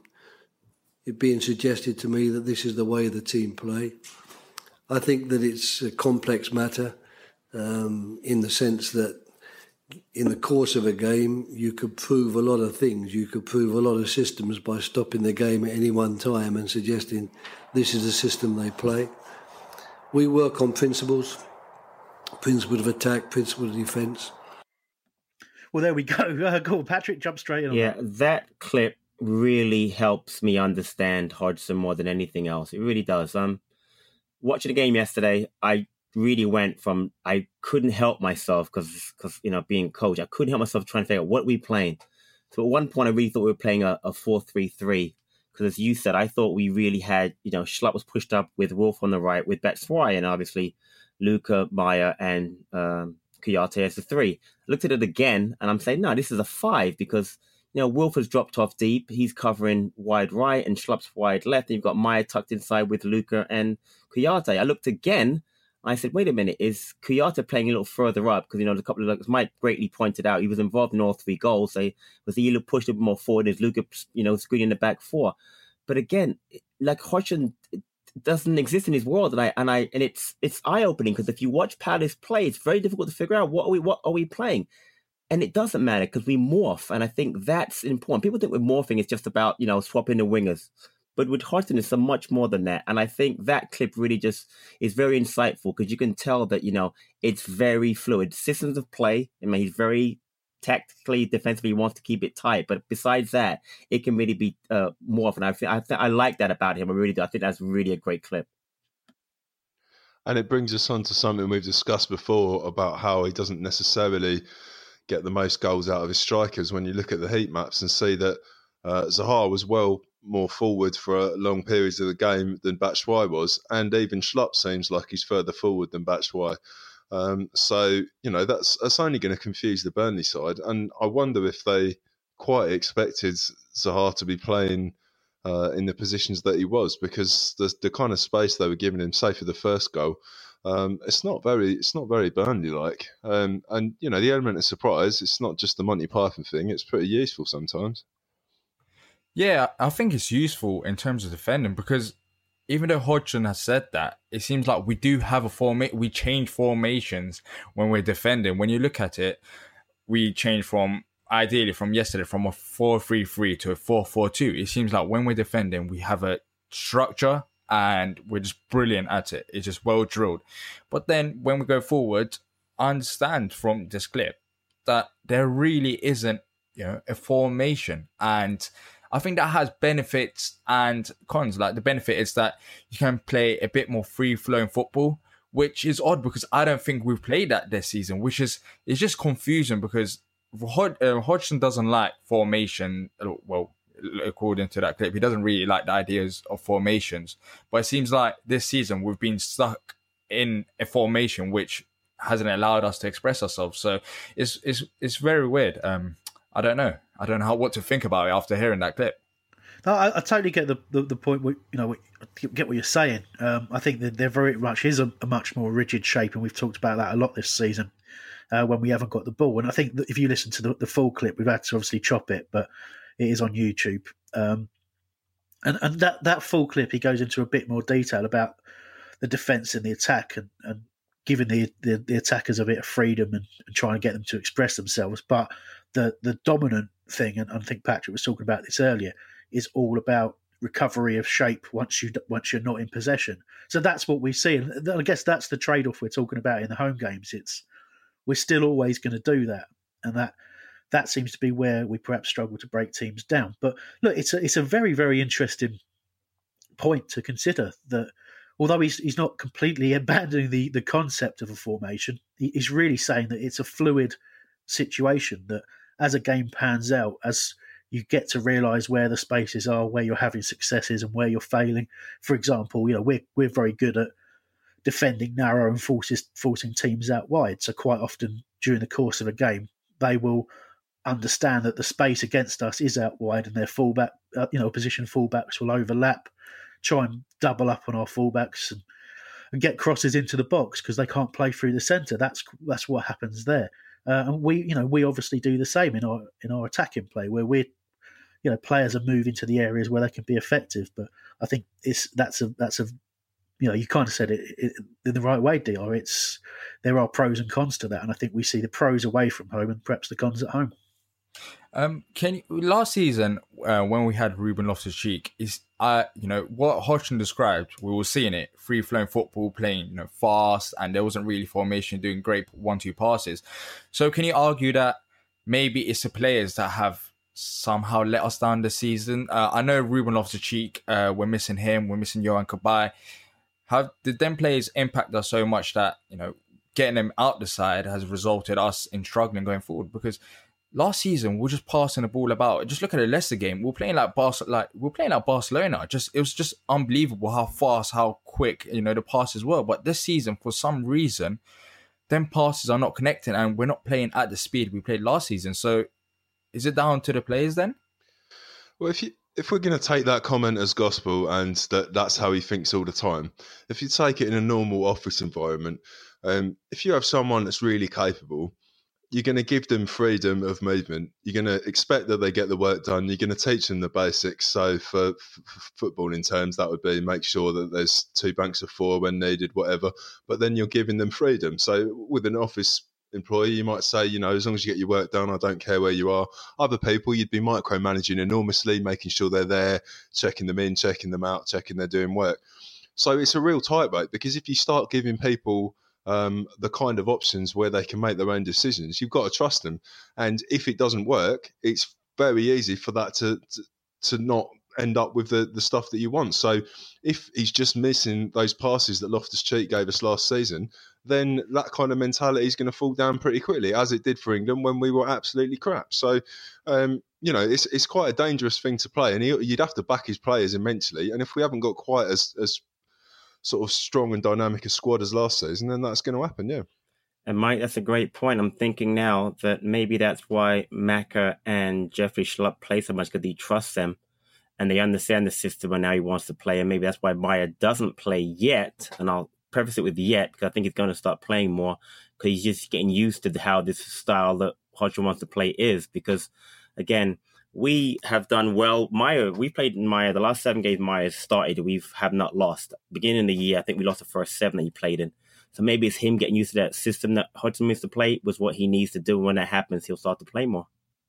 it being suggested to me that this is the way the team play. I think that it's a complex matter in the sense that in the course of a game, you could prove a lot of things. You could prove a lot of systems by stopping the game at any one time and suggesting this is the system they play. We work on principles of attack, principle of defence. Well, there we go. Go on, Patrick, jump straight in. Yeah, that clip really helps me understand Hodgson more than anything else. It really does. Watching the game yesterday, I really went from, I couldn't help myself because being coach, I couldn't help myself trying to figure out what we playing. So at one point, I really thought we were playing a 4-3-3 because, as you said, I thought we really had, Schlupp was pushed up with Wolf on the right with Batshuayi and obviously Luca, Meyer, and Kouyate as the three. I looked at it again and I'm saying, no, this is a 5 because, Wolf has dropped off deep. He's covering wide right and Schlupp's wide left. And you've got Meyer tucked inside with Luca and Kouyate. I looked again. I said, wait a minute, is Kouyate playing a little further up? Because, a couple of, Mike greatly pointed out, he was involved in all 3 goals. So was he pushed a bit more forward as Luca, screening the back 4? But again, like Hodgson doesn't exist in his world. And it's eye-opening because if you watch Palace play, it's very difficult to figure out what are we playing? And it doesn't matter because we morph. And I think that's important. People think with morphing, it's just about, swapping the wingers. But with Hodgson, it's so much more than that. And I think that clip really just is very insightful because you can tell that, it's very fluid. Systems of play, he's very tactically, defensively, he wants to keep it tight. But besides that, it can really be more often. I like that about him. I really do. I think that's really a great clip. And it brings us on to something we've discussed before about how he doesn't necessarily get the most goals out of his strikers when you look at the heat maps and see that Zaha was well more forward for long periods of the game than Batshuayi was, and even Schlupp seems like he's further forward than Batshuayi. So, that's only going to confuse the Burnley side, and I wonder if they quite expected Zaha to be playing in the positions that he was, because the kind of space they were giving him, say for the first goal, it's not very Burnley-like. And, the element of surprise, it's not just the Monty Python thing, it's pretty useful sometimes. Yeah, I think it's useful in terms of defending because even though Hodgson has said that, it seems like we do have we change formations when we're defending. When you look at it, we change ideally from yesterday, from a 4-3-3 to a 4-4-2. It seems like when we're defending, we have a structure and we're just brilliant at it. It's just well drilled. But then when we go forward, I understand from this clip that there really isn't, a formation. And I think that has benefits and cons. Like the benefit is that you can play a bit more free-flowing football, which is odd because I don't think we've played that this season, it's just confusing because Hodgson doesn't like formation. Well, according to that clip, he doesn't really like the ideas of formations. But it seems like this season we've been stuck in a formation which hasn't allowed us to express ourselves. So it's very weird. I don't know what to think about it after hearing that clip. No, I totally get the point. Get what you're saying. I think that there very much is a much more rigid shape, and we've talked about that a lot this season when we haven't got the ball. And I think that if you listen to the full clip, we've had to obviously chop it, but it is on YouTube. And that full clip, he goes into a bit more detail about the defence and the attack, and giving the attackers a bit of freedom and trying to get them to express themselves. But the dominant thing, and I think Patrick was talking about this earlier, is all about recovery of shape once you're not in possession. So that's what we see, and I guess that's the trade-off we're talking about in the home games. We're still always going to do that, and that seems to be where we perhaps struggle to break teams down. But look, it's a very, very interesting point to consider that although he's not completely abandoning the concept of a formation, he's really saying that it's a fluid situation, that as a game pans out, as you get to realise where the spaces are, where you're having successes and where you're failing. For example, we're very good at defending narrow and forcing teams out wide. So quite often during the course of a game, they will understand that the space against us is out wide, and their fullback, opposition fullbacks will overlap, try and double up on our fullbacks and get crosses into the box because they can't play through the centre. That's what happens there. And we obviously do the same in our attacking play, where players are moving to the areas where they can be effective. But I think that's a you kind of said it in the right way, DR. There are pros and cons to that, and I think we see the pros away from home and perhaps the cons at home. Last season when we had Ruben Loftus-Cheek, what Hodgson described, we were seeing it, free-flowing football, playing fast, and there wasn't really formation, doing great 1-2 passes. So can you argue that maybe it's the players that have somehow let us down this season? I know Ruben Loftus-Cheek, we're missing him, we're missing Yohan Cabaye. Did them players impact us so much that getting them out the side has resulted us in struggling going forward? Because last season, we're just passing the ball about. Just look at the Leicester game. We're playing like Barcelona. It was just unbelievable how fast, how quick, the passes were. But this season, for some reason, them passes are not connecting, and we're not playing at the speed we played last season. So, is it down to the players then? Well, if we're going to take that comment as gospel and that's how he thinks all the time, if you take it in a normal office environment, if you have someone that's really capable, you're going to give them freedom of movement. You're going to expect that they get the work done. You're going to teach them the basics. So for football in terms, that would be make sure that there's 2 banks of 4 when needed, whatever. But then you're giving them freedom. So with an office employee, you might say, as long as you get your work done, I don't care where you are. Other people, you'd be micromanaging enormously, making sure they're there, checking them in, checking them out, checking they're doing work. So it's a real tightrope, because if you start giving people the kind of options where they can make their own decisions, you've got to trust them. And if it doesn't work, it's very easy for that to not end up with the stuff that you want. So if he's just missing those passes that Loftus-Cheek gave us last season, then that kind of mentality is going to fall down pretty quickly, as it did for England when we were absolutely crap. So, it's quite a dangerous thing to play, and you'd have to back his players immensely. And if we haven't got quite as sort of strong and dynamic a squad as last season, then that's going to happen, yeah. And Mike, that's a great point. I'm thinking now that maybe that's why Maka and Jeffrey Schlupp play so much, because he trusts them and they understand the system, and now he wants to play. And maybe that's why Maya doesn't play yet. And I'll preface it with yet, because I think he's going to start playing more, because he's just getting used to how this style that Hodgson wants to play is. Because, again, we have done well. We played in Maya. The last 7 games Maya started, we have not lost. Beginning of the year, I think we lost the first 7 that he played in. So maybe it's him getting used to that system that Hodgson needs to play was what he needs to do. When that happens, he'll start to play more.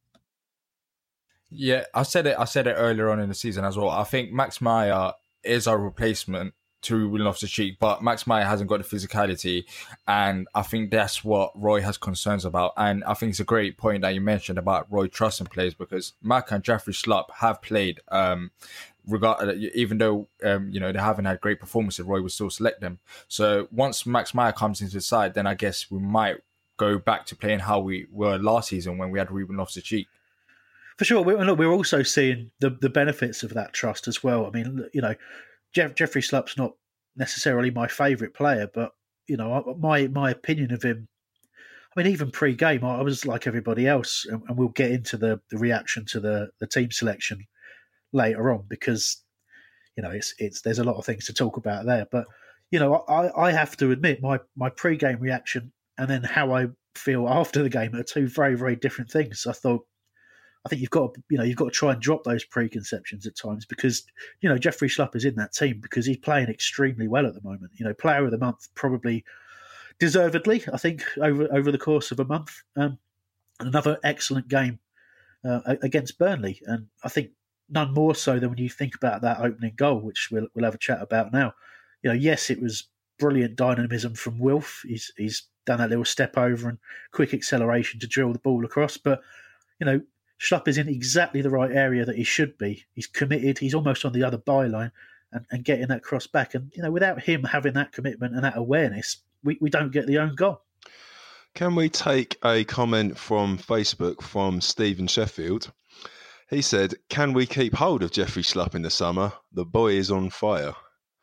Yeah, I said it earlier on in the season as well. I think Max Meyer is our replacement to Ruben Loftus-Cheek, but Max Meyer hasn't got the physicality, and I think that's what Roy has concerns about. And I think it's a great point that you mentioned about Roy trusting players, because Mac and Jeffrey Schlupp have played, even though they haven't had great performances, Roy will still select them. So once Max Meyer comes into the side, then I guess we might go back to playing how we were last season when we had Ruben Loftus-Cheek. For sure, we're also seeing the benefits of that trust as well. I mean, Jeffrey Schlupp's not necessarily my favourite player, but my opinion of him, I mean, even pre-game, I was like everybody else, and we'll get into the reaction to the team selection later on because, it's there's a lot of things to talk about there. But, I have to admit my pre-game reaction and then how I feel after the game are two very, very different things. I think you've got to try and drop those preconceptions at times because, Jeffrey Schlupp is in that team because he's playing extremely well at the moment. Player of the month, probably deservedly, I think, over the course of a month. Another excellent game against Burnley. And I think none more so than when you think about that opening goal, which we'll have a chat about now. Yes, it was brilliant dynamism from Wilf. He's done that little step over and quick acceleration to drill the ball across. But, Schlupp is in exactly the right area that he should be. He's committed. He's almost on the other byline and getting that cross back. And, without him having that commitment and that awareness, we don't get the own goal. Can we take a comment from Facebook from Stephen Sheffield? He said, "Can we keep hold of Jeffrey Schlupp in the summer? The boy is on fire."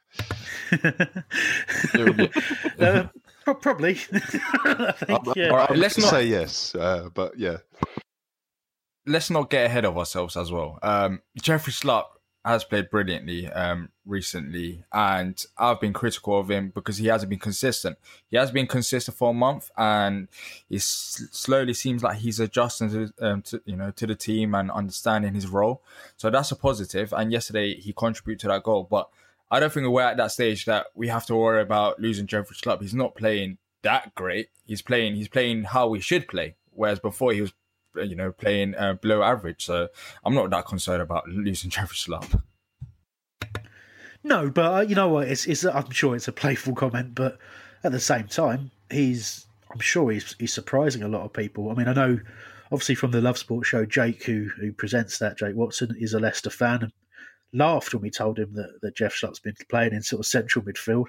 Probably. I think, yeah. All right, let's not say yes, but yeah. Let's not get ahead of ourselves as well. Jeffrey Schlupp has played brilliantly recently, and I've been critical of him because he hasn't been consistent. He has been consistent for a month, and it slowly seems like he's adjusting to the team and understanding his role. So that's a positive. And yesterday he contributed to that goal. But I don't think we're at that stage that we have to worry about losing Jeffrey Schlupp. He's not playing that great. He's playing how he should play, whereas before he was playing below average. So I'm not that concerned about losing Jeffrey Schlupp. No, but you know what? It's I'm sure it's a playful comment, but at the same time, I'm sure he's surprising a lot of people. I mean, I know obviously from the Love Sport show, Jake, who presents that, Jake Watson, is a Leicester fan and laughed when we told him that Jeff Schlupp's been playing in sort of central midfield.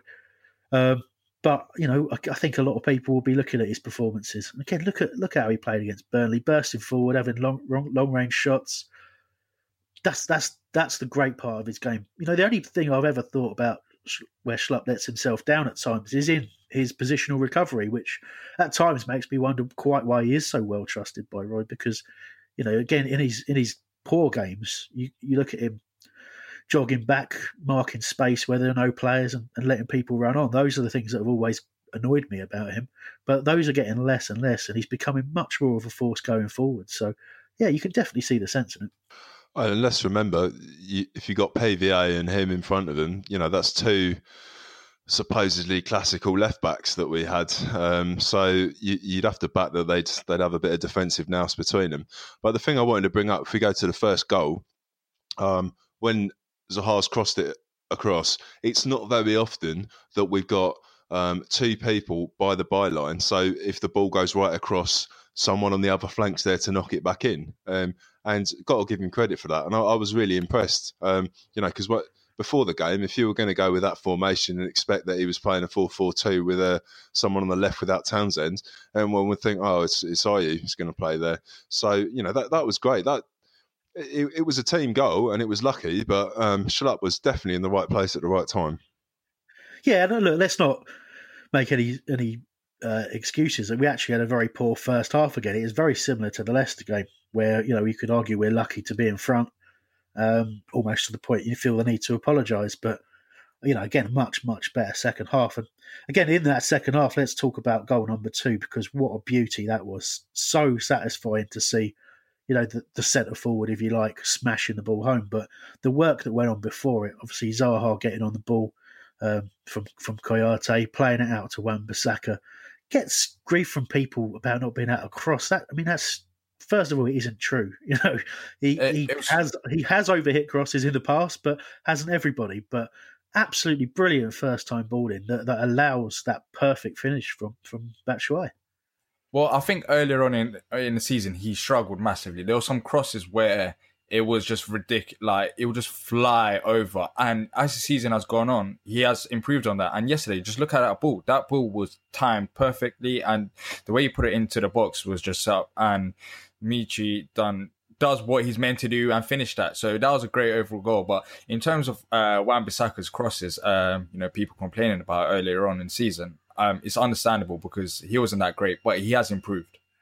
But, I think a lot of people will be looking at his performances. And again, look how he played against Burnley, bursting forward, having long-range shots. That's the great part of his game. The only thing I've ever thought about where Schlupp lets himself down at times is in his positional recovery, which at times makes me wonder quite why he is so well trusted by Roy. Because, again, in his poor games, you look at him jogging back, marking space where there are no players and letting people run on. Those are the things that have always annoyed me about him. But those are getting less and less, and he's becoming much more of a force going forward. So, yeah, you can definitely see the sense in it. And let's remember, if you got PVA and him in front of him, that's two supposedly classical left backs that we had. So you'd have to back that they'd have a bit of defensive nous between them. But the thing I wanted to bring up, if we go to the first goal, when Zaha's crossed it across, it's not very often that we've got two people by the byline. So if the ball goes right across, someone on the other flank's there to knock it back in. And got to give him credit for that. And I was really impressed, because before the game, if you were going to go with that formation and expect that he was playing a 4-4-2 with someone on the left without Townsend, and one would think, oh, it's Ayew who's going to play there. So, that was great. It was a team goal and it was lucky, but Schlupp was definitely in the right place at the right time. Yeah, no, look, let's not make any excuses. We actually had a very poor first half again. It is very similar to the Leicester game where, you could argue we're lucky to be in front, almost to the point you feel the need to apologise. But, again, much, much better second half. And again, in that second half, let's talk about goal number 2, because what a beauty that was. So satisfying to see, the centre forward, if you like, smashing the ball home. But the work that went on before it, obviously Zaha getting on the ball from Kouyate, playing it out to Wan-Bissaka, gets grief from people about not being able to cross that. I mean, that's, first of all, it isn't true. He has overhit crosses in the past, but hasn't everybody. But absolutely brilliant first time ball in that allows that perfect finish from Batshuayi. Well, I think earlier on in the season, he struggled massively. There were some crosses where it was just ridiculous. Like, it would just fly over. And as the season has gone on, he has improved on that. And yesterday, just look at that ball. That ball was timed perfectly. And the way he put it into the box was just up. And Michi does what he's meant to do and finished that. So that was a great overall goal. But in terms of Wan-Bissaka's crosses, people complaining about earlier on in the season, it's understandable because he wasn't that great, but he has improved.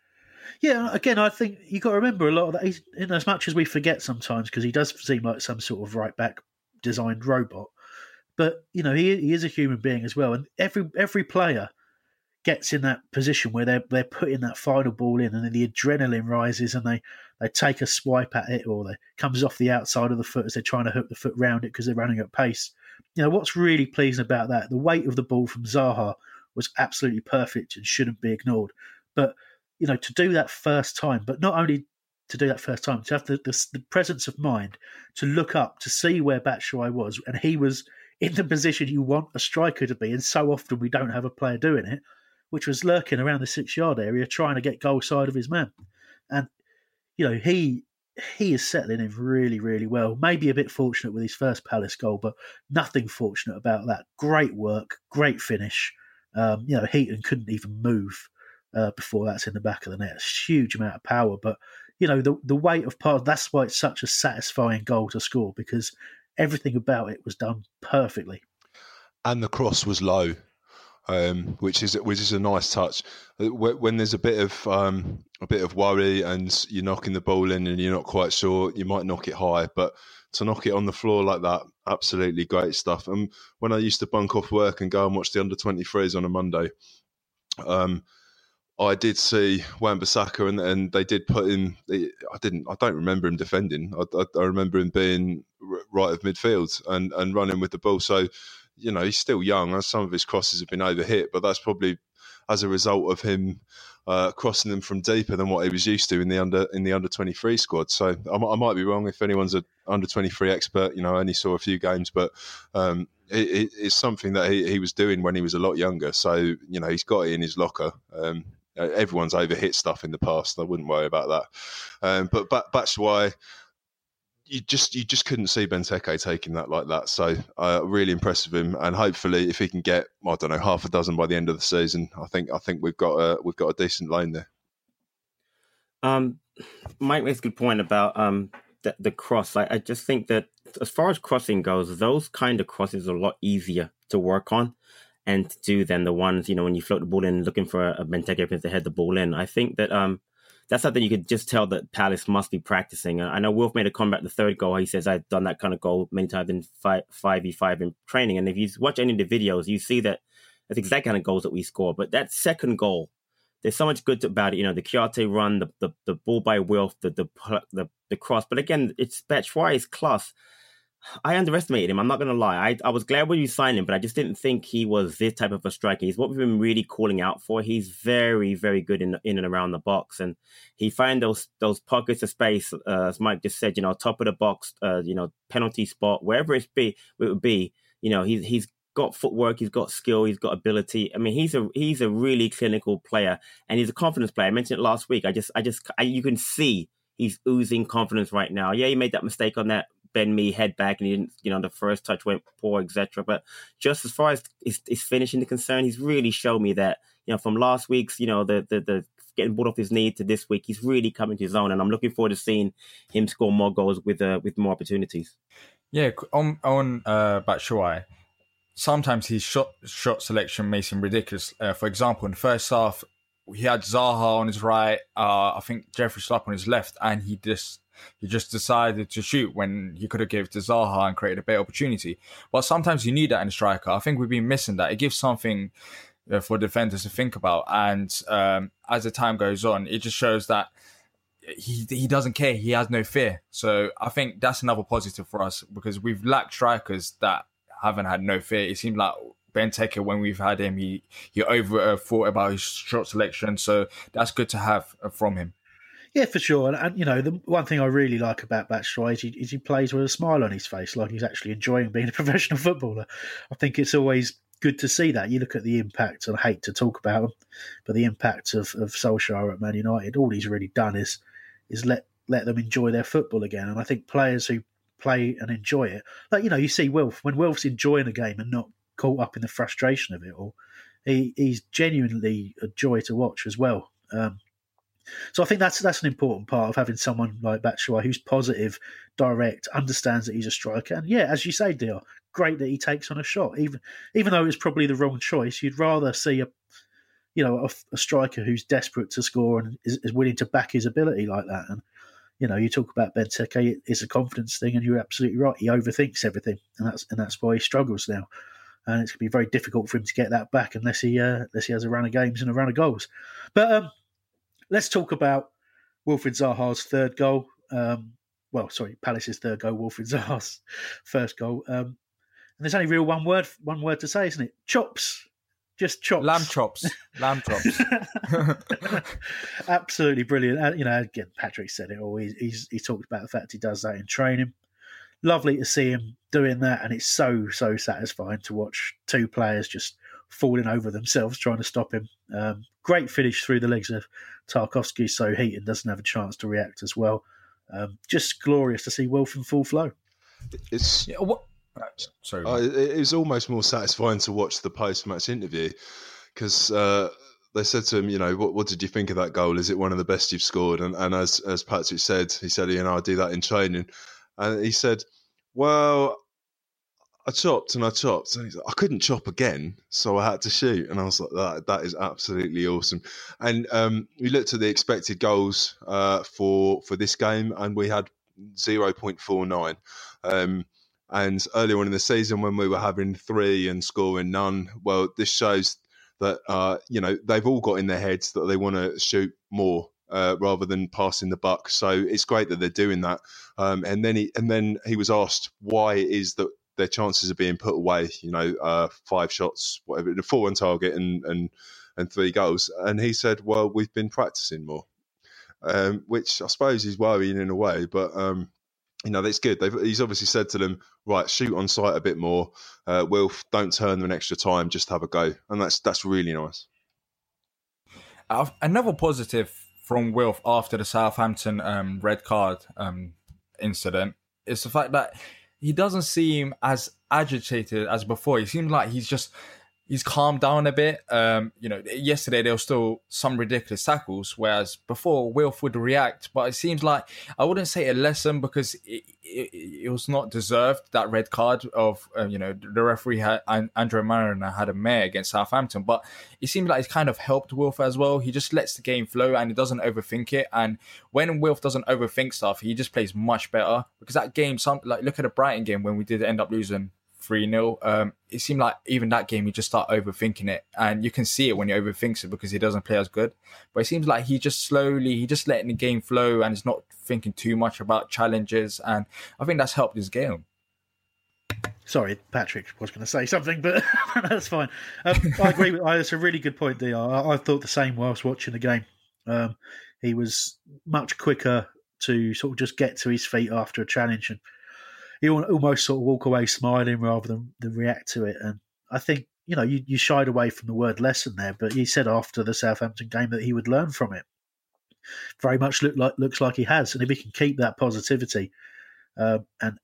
Yeah, again, I think you got to remember a lot of that. He's, in as much as we forget sometimes, because he does seem like some sort of right back designed robot. But he is a human being as well, and every player gets in that position where they're putting that final ball in, and then the adrenaline rises, and they take a swipe at it, or it comes off the outside of the foot as they're trying to hook the foot round it because they're running at pace. What's really pleasing about that, the weight of the ball from Zaha was absolutely perfect and shouldn't be ignored. But to do that first time, but not only to do that first time, to have the presence of mind to look up to see where Batshuayi was, and he was in the position you want a striker to be, and so often we don't have a player doing it, which was lurking around the 6-yard area trying to get goal side of his man. And, he is settling in really, really well. Maybe a bit fortunate with his first Palace goal, but nothing fortunate about that. Great work, great finish. Heaton couldn't even move before that's in the back of the net. It's a huge amount of power, but, the weight of part, that's why it's such a satisfying goal to score, because everything about it was done perfectly. And the cross was low. Which is a nice touch. When there's a bit of worry and you're knocking the ball in and you're not quite sure, you might knock it high, but to knock it on the floor like that, absolutely great stuff. And when I used to bunk off work and go and watch the under-23s on a Monday, I did see Wan-Bissaka, and they did put in. I don't remember him defending. I remember him being right of midfield and running with the ball. So, he's still young. Some of his crosses have been overhit, but that's probably as a result of him crossing them from deeper than what he was used to in the under 23 squad. So I might be wrong if anyone's an under 23 expert. I only saw a few games, but it's something that he was doing when he was a lot younger. So he's got it in his locker. Everyone's overhit stuff in the past. I wouldn't worry about that. But Batshuayi, you just couldn't see Benteke taking that like that. So really impressed with him, and hopefully if he can get, I don't know, half a dozen by the end of the season, I think we've got a decent lane there. Mike makes a good point about the cross. I just think that as far as crossing goes, those kind of crosses are a lot easier to work on and to do than the ones, when you float the ball in looking for a Benteke to head the ball in. I think that that's something you could just tell that Palace must be practicing. I know Wolf made a comment about the third goal. He says, I've done that kind of goal many times in 5v5 in training. And if you watch any of the videos, you see that that's exact kind of goals that we score. But that second goal, there's so much good about it. The Kouyaté run, the ball by Wilf, the cross. But again, it's Batshuayi's class. I underestimated him. I'm not going to lie. I was glad when you signed him, but I just didn't think he was this type of a striker. He's what we've been really calling out for. He's very, very good in and around the box, and he finds those pockets of space, as Mike just said. Top of the box, penalty spot, wherever it would be. He's got footwork, he's got skill, he's got ability. I mean, he's a really clinical player, and he's a confidence player. I mentioned it last week. You can see he's oozing confidence right now. Yeah, he made that mistake on that Ben Mee head back, and he didn't, the first touch went poor, etc. But just as far as his finishing is concerned, he's really shown me that, from last week's, the getting ball off his knee to this week, he's really coming to his own, and I'm looking forward to seeing him score more goals with more opportunities. Yeah, on Batshuayi, sometimes his shot selection makes him ridiculous. For example, in the first half, he had Zaha on his right, I think Jeffrey Schlupp on his left, and he just decided to shoot when he could have given it to Zaha and created a better opportunity. But sometimes you need that in a striker. I think we've been missing that. It gives something for defenders to think about. And as the time goes on, it just shows that he doesn't care. He has no fear. So I think that's another positive for us, because we've lacked strikers that haven't had no fear. It seemed like Benteke, when we've had him, he over thought about his shot selection. So that's good to have from him. Yeah, for sure. And the one thing I really like about Batshuayi is he plays with a smile on his face, like he's actually enjoying being a professional footballer. I think it's always good to see that. You look at the impact, and I hate to talk about him, but the impact of Solskjaer at Man United, all he's really done is let them enjoy their football again. And I think players who play and enjoy it, like, you see Wilf, when Wilf's enjoying a game and not caught up in the frustration of it all, he's genuinely a joy to watch as well. So I think that's an important part of having someone like Batshuayi who's positive, direct, understands that he's a striker. And yeah, as you say, Dior, great that he takes on a shot. Even though it was probably the wrong choice, you'd rather see a striker who's desperate to score and is willing to back his ability like that. And you talk about Benteke, it's a confidence thing, and you're absolutely right. He overthinks everything, and that's why he struggles now. And it's going to be very difficult for him to get that back unless he has a run of games and a run of goals. But let's talk about Wilfried Zaha's third goal. Palace's third goal, Wilfried Zaha's first goal. And there's only real one word to say, isn't it? Chops. Just chops. Lamb chops. Lamb chops. Absolutely brilliant. And, again, Patrick said it all. He talked about the fact he does that in training. Lovely to see him doing that, and it's so satisfying to watch two players just falling over themselves trying to stop him. Great finish through the legs of Tarkowski, so Heaton doesn't have a chance to react as well. Just glorious to see Wilf in full flow. It was almost more satisfying to watch the post-match interview because they said to him, what did you think of that goal? Is it one of the best you've scored? And as Patrick said, he said, I do that in training. And he said, well, I chopped. And he's like, I couldn't chop again, so I had to shoot. And I was like, that is absolutely awesome. And we looked at the expected goals for this game, and we had 0.49. And earlier on in the season, when we were having 3 and scoring none, well, this shows that they've all got in their heads that they want to shoot more rather than passing the buck. So it's great that they're doing that. And then he was asked why it is that their chances are being put away. 5 shots, whatever, 4 on target and 3 goals. And he said, well, we've been practicing more, which I suppose is worrying in a way, but. That's good. He's obviously said to them, right, shoot on sight a bit more. Wilf, don't turn them an extra time, just have a go. And that's really nice. Another positive from Wilf after the Southampton red card incident is the fact that he doesn't seem as agitated as before. He seems like he's calmed down a bit. Yesterday there was still some ridiculous tackles, whereas before Wilf would react. But it seems like, I wouldn't say a lesson because it was not deserved, that red card of, the referee, Andrew Mariner, had a mare against Southampton. But it seems like it's kind of helped Wilf as well. He just lets the game flow and he doesn't overthink it. And when Wilf doesn't overthink stuff, he just plays much better. Because that game, look at the Brighton game when we did end up losing 3-0. It seemed like even that game, he just start overthinking it, and you can see it when he overthinks it because he doesn't play as good. But it seems like he just letting the game flow and is not thinking too much about challenges, and I think that's helped his game. Sorry, Patrick was going to say something, but that's fine. I agree with. That's a really good point, DR. I thought the same whilst watching the game. He was much quicker to sort of just get to his feet after a challenge, and he almost sort of walk away smiling rather than react to it. And I think, you shied away from the word lesson there, but he said after the Southampton game that he would learn from it. Very much looks like he has. And if he can keep that positivity, and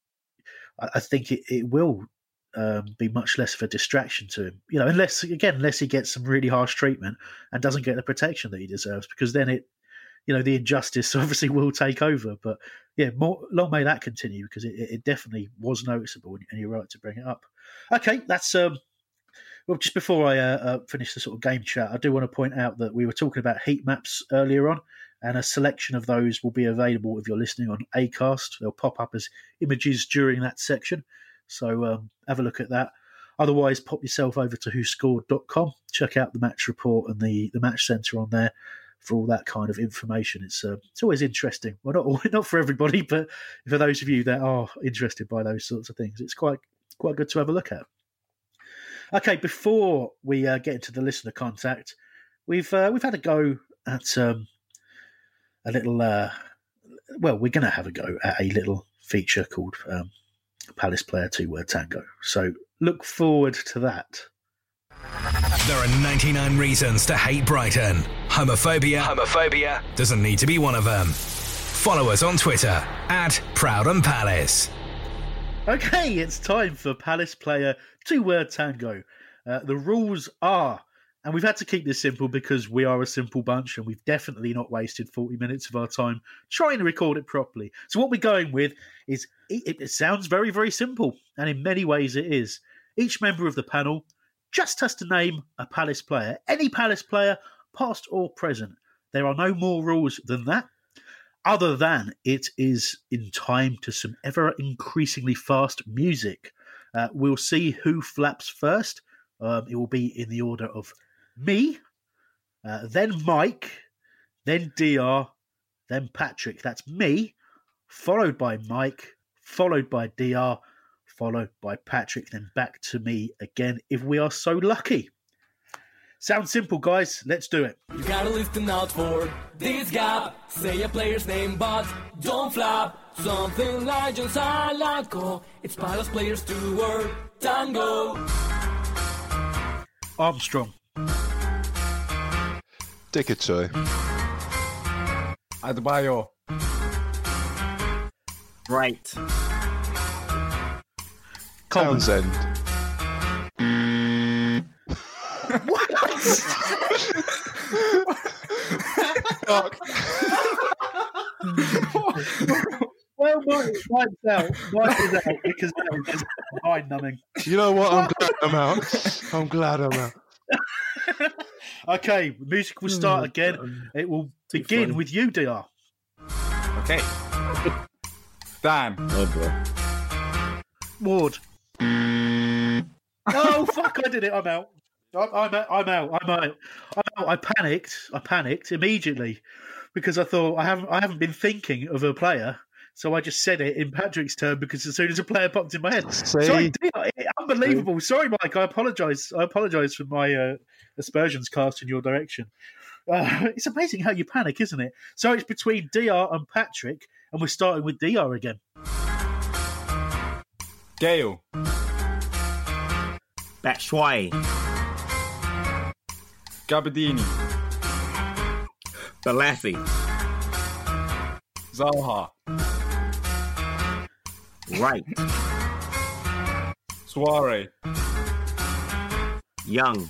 I think it will be much less of a distraction to him. Unless he gets some really harsh treatment and doesn't get the protection that he deserves, because then the injustice obviously will take over. But yeah, long may that continue, because it definitely was noticeable, and you're right to bring it up. Okay, that's just before I finish the sort of game chat, I do want to point out that we were talking about heat maps earlier on, and a selection of those will be available if you're listening on Acast. They'll pop up as images during that section, so have a look at that. Otherwise, pop yourself over to whoscored.com, check out the match report and the match centre on there for all that kind of information. It's always interesting. Well, not for everybody, but for those of you that are interested by those sorts of things, it's quite good to have a look at. Okay, before we get into the listener contact, we've had a go at a little. We're going to have a go at a little feature called Palace Player 2-Word Tango. So look forward to that. There are 99 reasons to hate Brighton. Homophobia doesn't need to be one of them. Follow us on Twitter @ProudandPalace. Okay, it's time for Palace Player 2-Word Tango. The rules are, and we've had to keep this simple because we are a simple bunch and we've definitely not wasted 40 minutes of our time trying to record it properly. So what we're going with is, it sounds very, very simple, and in many ways it is. Each member of the panel just has to name a Palace player, any Palace player, past or present. There are no more rules than that, other than it is in time to some ever increasingly fast music. We'll see who flaps first. It will be in the order of me, then Mike, then DR, then Patrick. That's me, followed by Mike, followed by DR, followed by Patrick, then back to me again if we are so lucky. Sounds simple, guys. Let's do it. You gotta listen out for this gap. Say a player's name, but don't flap. Something like John Salako. It's Palace players to word tango. Armstrong. Dickachoy. Adebayo. Right. Townsend. What? Fuck. Well, Mike's out. Mike is out because that was just mind-numbing. You know what? I'm glad I'm out. I'm glad I'm out. Okay, music will start again. It will begin with you, DR. Okay. Dan. Oh, bro. Ward. Oh, fuck, I did it. I'm out. I'm out. I panicked immediately because I thought I haven't been thinking of a player, so I just said it in Patrick's turn because as soon as a player popped in my head. Sorry, unbelievable. Sorry, Mike. I apologise for my aspersions cast in your direction. It's amazing how you panic, isn't it? So it's between DR and Patrick, and we're starting with DR again. Gale. Batshuayi. Gabadini. Balassi. Zaha. Right. Suarez. Young.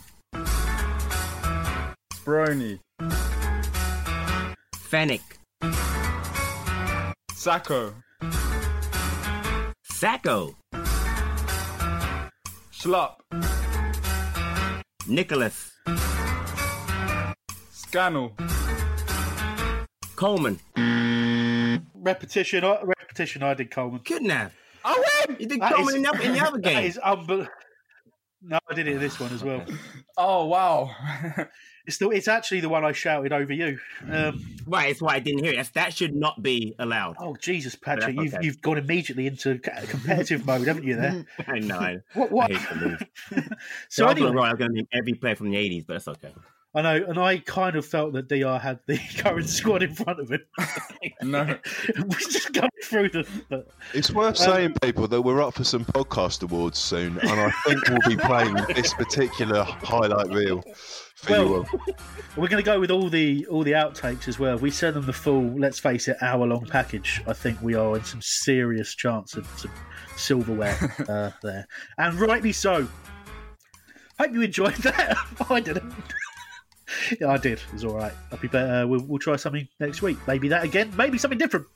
Brony. Fennec. Sacco. Sacco. Schlupp. Nicholas. Scannell. Coleman. Repetition. I did Coleman. Couldn't have. I win! You did Coleman in the other game. That is unbelievable. No, I did it in this one as well. Oh, wow. It's actually the one I shouted over you. Right, it's why I didn't hear it. That should not be allowed. Oh, Jesus, Patrick, Okay. you've gone immediately into competitive mode, haven't you, there? I know. What? I hate to lose. So I anyway, was going to name every player from the 80s, but that's okay. I know, and I kind of felt that DR had the current squad in front of him. No. We're just going through them. It's worth saying, people, that we're up for some podcast awards soon, and I think we'll be playing this particular highlight reel for you all. We're going to go with all the outtakes as well. We send them the full, let's face it, hour-long package. I think we are in some serious chance of some silverware there. And rightly so. Hope you enjoyed that. I didn't. Yeah, I did. It was all right. I'll be better. We'll try something next week. Maybe that again. Maybe something different.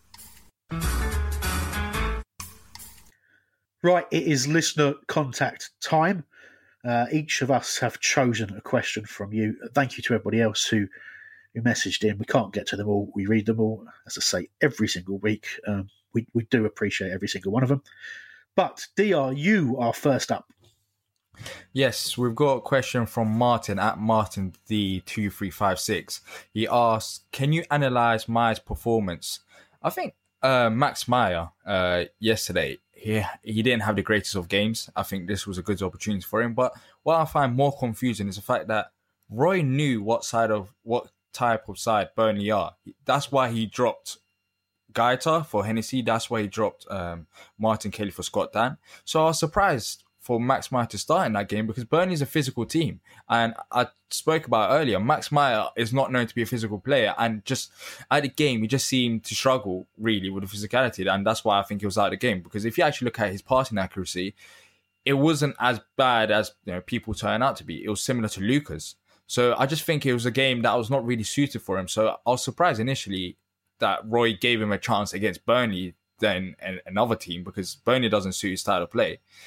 Right, it is listener contact time. Each of us have chosen a question from you. Thank you to everybody else who messaged in. We can't get to them all. We read them all, as I say, every single week. We do appreciate every single one of them. But DR, you are first up. Yes, we've got a question from Martin at MartinD2356. He asks, can you analyse Meyer's performance? I think Max Meyer yesterday, he didn't have the greatest of games. I think this was a good opportunity for him. But what I find more confusing is the fact that Roy knew what type of side Burnley are. That's why he dropped Gaeta for Hennessy. That's why he dropped Martin Kelly for Scott Dan. So I was surprised for Max Meyer to start in that game because Burnley's a physical team. And I spoke about earlier, Max Meyer is not known to be a physical player. And just at the game, he just seemed to struggle really with the physicality. And that's why I think he was out of the game. Because if you actually look at his passing accuracy, it wasn't as bad as people turn out to be. It was similar to Lucas. So I just think it was a game that was not really suited for him. So I was surprised initially that Roy gave him a chance against Burnley than another team because Burnley doesn't suit his style of play.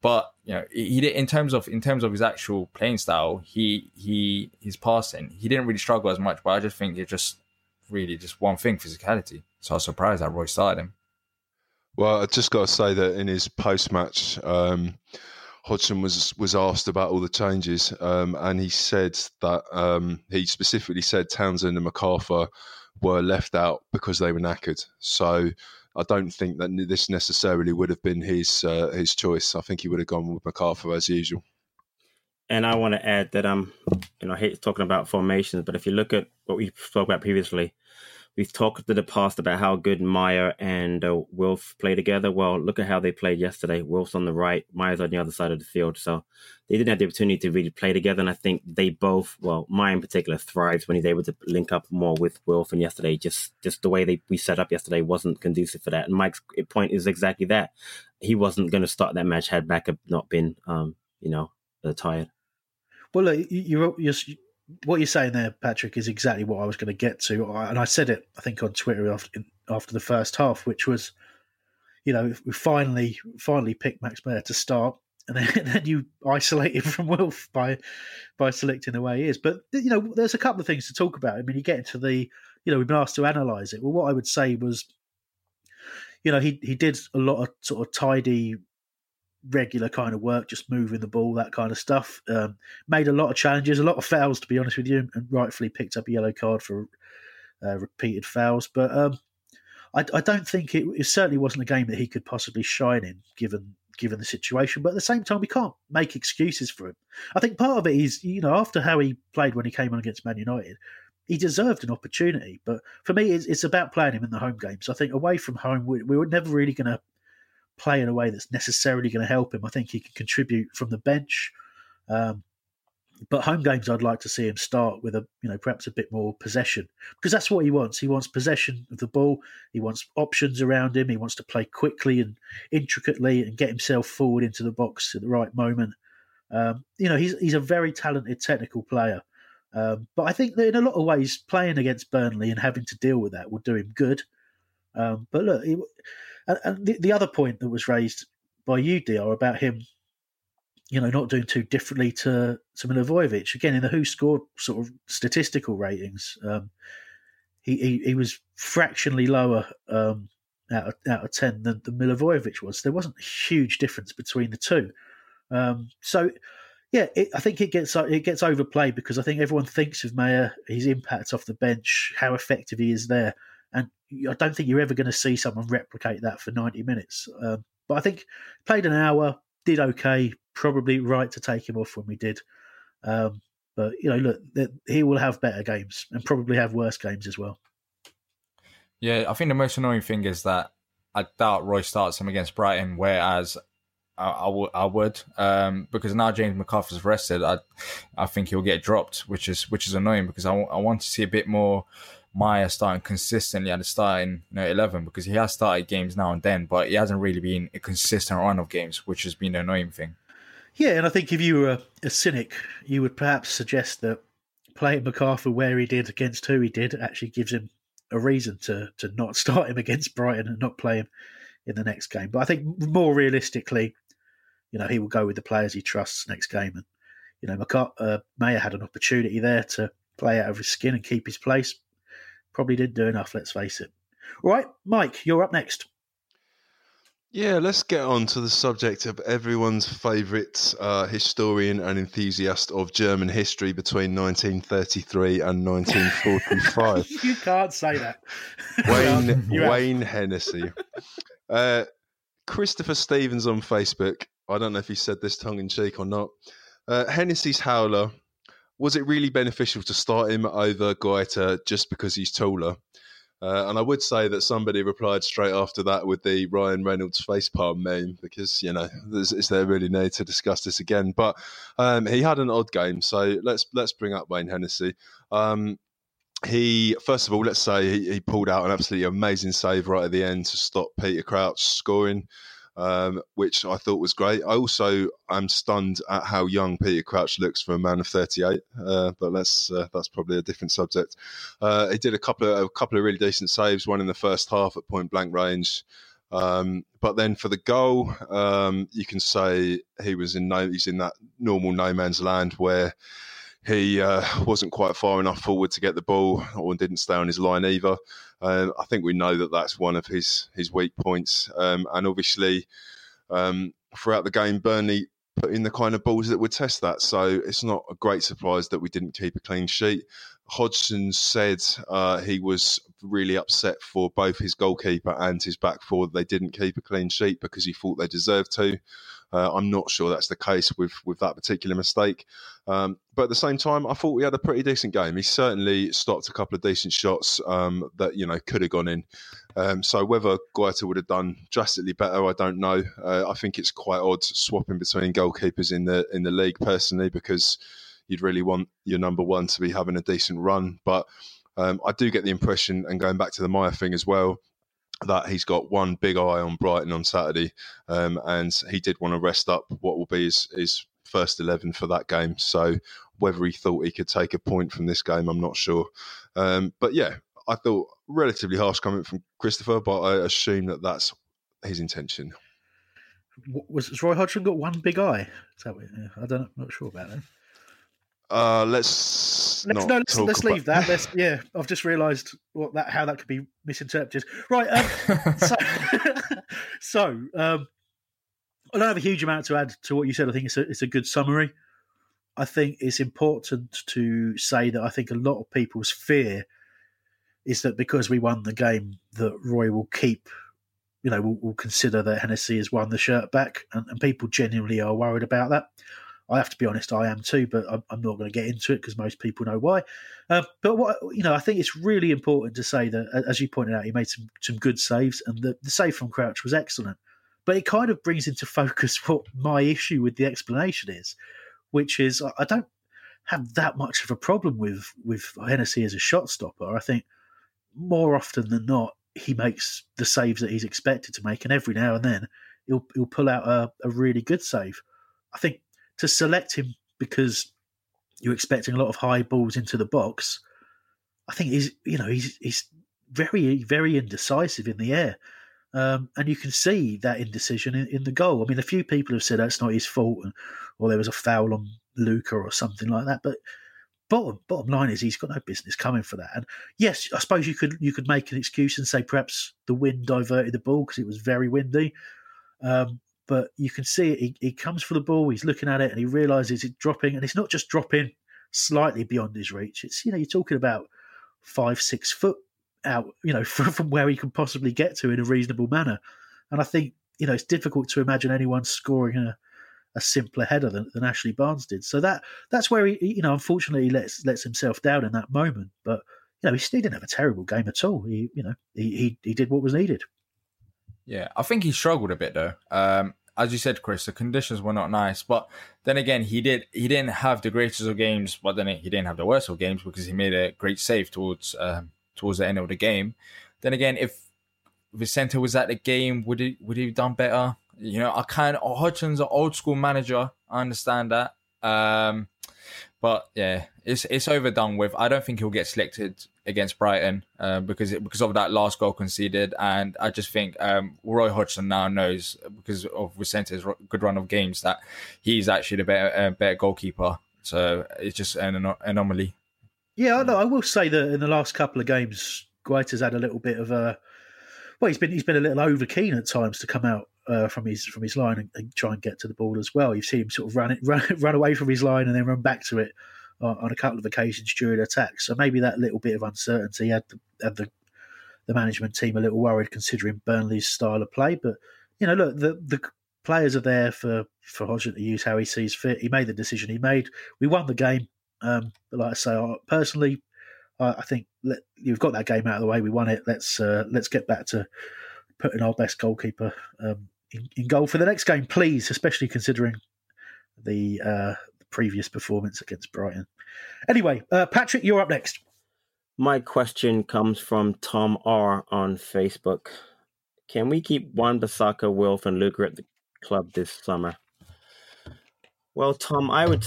But he did in terms of his actual playing style, his passing, he didn't really struggle as much. But I just think it's just really just one thing, physicality. So I was surprised that Roy started him. Well, I just got to say that in his post-match, Hodgson was asked about all the changes, and he said that he specifically said Townsend and MacArthur were left out because they were knackered. So I don't think that this necessarily would have been his choice. I think he would have gone with MacArthur as usual. And I want to add that I hate talking about formations, but if you look at what we spoke about previously, we've talked in the past about how good Meyer and Wilf play together. Well, look at how they played yesterday. Wilf's on the right, Meyer's on the other side of the field. So they didn't have the opportunity to really play together. And I think they both, well, Meyer in particular thrives when he's able to link up more with Wilf. And yesterday, just the way we set up yesterday wasn't conducive for that. And Mike's point is exactly that. He wasn't going to start that match had backup not been, tired. Well, look, what you're saying there, Patrick, is exactly what I was going to get to. And I said it, I think, on Twitter after the first half, which was, we finally picked Max Meyer to start, and then you isolate him from Wilf by selecting the way he is. But, there's a couple of things to talk about. I mean, you get into we've been asked to analyse it. Well, what I would say was, he did a lot of sort of tidy, regular kind of work, just moving the ball, that kind of stuff. Made a lot of challenges, a lot of fouls, to be honest with you, and rightfully picked up a yellow card for repeated fouls. But I don't think it certainly wasn't a game that he could possibly shine in, given the situation. But at the same time, we can't make excuses for him. I think part of it is, after how he played when he came on against Man United, he deserved an opportunity. But for me, it's about playing him in the home games. I think away from home, we were never really going to play in a way that's necessarily going to help him. I think he can contribute from the bench, but home games I'd like to see him start with perhaps a bit more possession, because that's what he wants. He wants possession of the ball. He wants options around him. He wants to play quickly and intricately and get himself forward into the box at the right moment. He's a very talented technical player, but I think that in a lot of ways, playing against Burnley and having to deal with that will do him good. But look, and the other point that was raised by you, DR, about him, not doing too differently to Milivojevic. Again, in the Who Scored sort of statistical ratings, he was fractionally lower out of 10 than Milivojevic was. There wasn't a huge difference between the two. So, yeah, I think it gets overplayed, because I think everyone thinks of Meyer, his impact off the bench, how effective he is there. And I don't think you're ever going to see someone replicate that for 90 minutes. But I think played an hour, did okay, probably right to take him off when we did. But, look, he will have better games and probably have worse games as well. Yeah, I think the most annoying thing is that I doubt Roy starts him against Brighton, whereas I would, because now James McArthur's rested, I think he'll get dropped, which is annoying, because I want to see a bit more Meyer starting consistently at the starting 11, because he has started games now and then, but he hasn't really been a consistent run of games, which has been the annoying thing. Yeah, and I think if you were a cynic, you would perhaps suggest that playing MacArthur where he did against who he did actually gives him a reason to not start him against Brighton and not play him in the next game. But I think more realistically, he will go with the players he trusts next game. And, Meyer had an opportunity there to play out of his skin and keep his place. Probably didn't do enough, let's face it. All right, Mike, you're up next. Yeah, let's get on to the subject of everyone's favourite historian and enthusiast of German history between 1933 and 1945. You can't say that. Wayne Hennessy. Christopher Stevens on Facebook. I don't know if he said this tongue-in-cheek or not. Hennessy's howler. Was it really beneficial to start him over Guaita just because he's taller? And I would say that somebody replied straight after that with the Ryan Reynolds facepalm meme, because, is there really need to discuss this again? But he had an odd game, so let's bring up Wayne Hennessy. He, first of all, let's say he pulled out an absolutely amazing save right at the end to stop Peter Crouch scoring. Which I thought was great. I also am stunned at how young Peter Crouch looks for a man of 38, but that's probably a different subject. He did a couple of really decent saves, one in the first half at point blank range, But then for the goal, you can say he's in that normal no man's land where he wasn't quite far enough forward to get the ball, or didn't stay on his line either. I think we know that that's one of his weak points. And obviously, throughout the game, Burnley put in the kind of balls that would test that. So it's not a great surprise that we didn't keep a clean sheet. Hodgson said he was really upset for both his goalkeeper and his back four that they didn't keep a clean sheet because he thought they deserved to. I'm not sure that's the case with that particular mistake. But at the same time, I thought we had a pretty decent game. He certainly stopped a couple of decent shots that could have gone in. So whether Guaita would have done drastically better, I don't know. I think it's quite odd swapping between goalkeepers in the league personally, because you'd really want your number one to be having a decent run. But I do get the impression, and going back to the Maya thing as well, that he's got one big eye on Brighton on Saturday, and he did want to rest up what will be his first 11 for that game. So whether he thought he could take a point from this game, I'm not sure. But yeah, I thought relatively harsh comment from Christopher, but I assume that that's his intention. Was Roy Hodgson got one big eye? Is that what, I don't know, I'm not sure about that. Let's leave that. I've just realised how that could be misinterpreted. Right. So I don't have a huge amount to add to what you said. I think it's a good summary. I think it's important to say that I think a lot of people's fear is that because we won the game, that Roy will keep, will consider that Hennessy has won the shirt back, and people genuinely are worried about that. I have to be honest, I am too, but I'm not going to get into it because most people know why. But I think it's really important to say that, as you pointed out, he made some good saves, and the save from Crouch was excellent. But it kind of brings into focus what my issue with the explanation is, which is I don't have that much of a problem with Hennessy as a shot stopper. I think more often than not, he makes the saves that he's expected to make, and every now and then he'll pull out a really good save. I think to select him because you're expecting a lot of high balls into the box, I think he's very, very indecisive in the air. And you can see that indecision in the goal. I mean, a few people have said that's not his fault, or there was a foul on Luca or something like that. But bottom line is he's got no business coming for that. And yes, I suppose you could make an excuse and say perhaps the wind diverted the ball because it was very windy. But you can see it. He comes for the ball. He's looking at it and he realises it's dropping, and it's not just dropping slightly beyond his reach. It's you're talking about 5-6 foot out, from where he can possibly get to in a reasonable manner. And I think it's difficult to imagine anyone scoring a simpler header than Ashley Barnes did. So that's where he unfortunately lets himself down in that moment. But he still didn't have a terrible game at all. He did what was needed. Yeah, I think he struggled a bit though. As you said, Chris, the conditions were not nice. But then again, he didn't have the greatest of games, but then he didn't have the worst of games because he made a great save towards the end of the game. Then again, if Vicente was at the game, would he have done better? Hodgson's an old school manager. I understand that. But yeah, it's overdone with. I don't think he'll get selected against Brighton because of that last goal conceded. And I just think Roy Hodgson now knows, because of Vicente's good run of games, that he's actually the better goalkeeper. So it's just an anomaly. Yeah, I will say that in the last couple of games, Guaita's had a little bit of a... Well, he's been a little over keen at times to come out from his line and try and get to the ball as well. You've seen him sort of run away from his line and then run back to it on a couple of occasions during attacks. So maybe that little bit of uncertainty had the management team a little worried, considering Burnley's style of play. But look, the players are there for Hodgson to use how he sees fit. He made the decision he made. We won the game. But like I say, personally, I think you've got that game out of the way. We won it. Let's get back to putting our best goalkeeper in goal for the next game, please. Especially considering the previous performance against Brighton. Anyway, Patrick, you're up next. My question comes from Tom R on Facebook. Can we keep Wan-Bissaka, Wilf, and Luca at the club this summer? Well, Tom, I would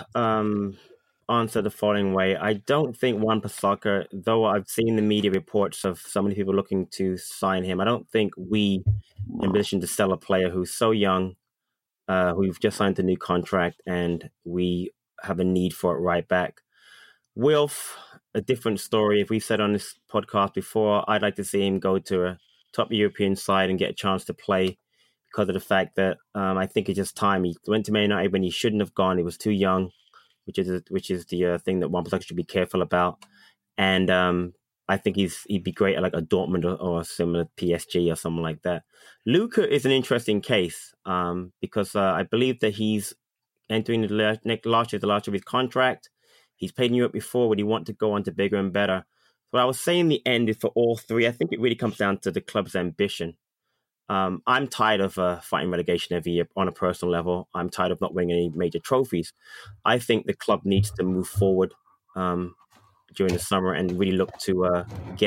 answer the following way. I don't think Wan-Bissaka, though I've seen the media reports of so many people looking to sign him, I don't think we ambition to sell a player who's so young, who've just signed a new contract, and we have a need for it right back. Wilf, a different story. If we've said on this podcast before, I'd like to see him go to a top European side and get a chance to play, because of the fact that I think it's just time. He went to Man United when he shouldn't have gone. He was too young, which is the thing that Wan-Bissaka should be careful about. And I think he'd be great at like a Dortmund or a similar PSG or something like that. Luka is an interesting case because I believe that he's entering the last year of his contract. He's played in Europe before. Would he want to go on to bigger and better? What I was saying in the end is for all three, I think it really comes down to the club's ambition. I'm tired of fighting relegation every year on a personal level. I'm tired of not winning any major trophies. I think the club needs to move forward during the summer and really look to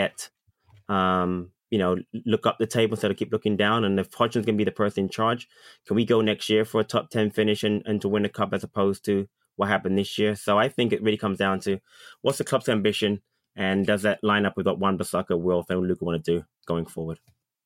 look up the table instead of keep looking down. And if Hodgson's going to be the person in charge, can we go next year for a top 10 finish and to win a cup as opposed to what happened this year? So I think it really comes down to what's the club's ambition, and does that line up with what Wan-Bissaka, Wilf, and Luka want to do going forward?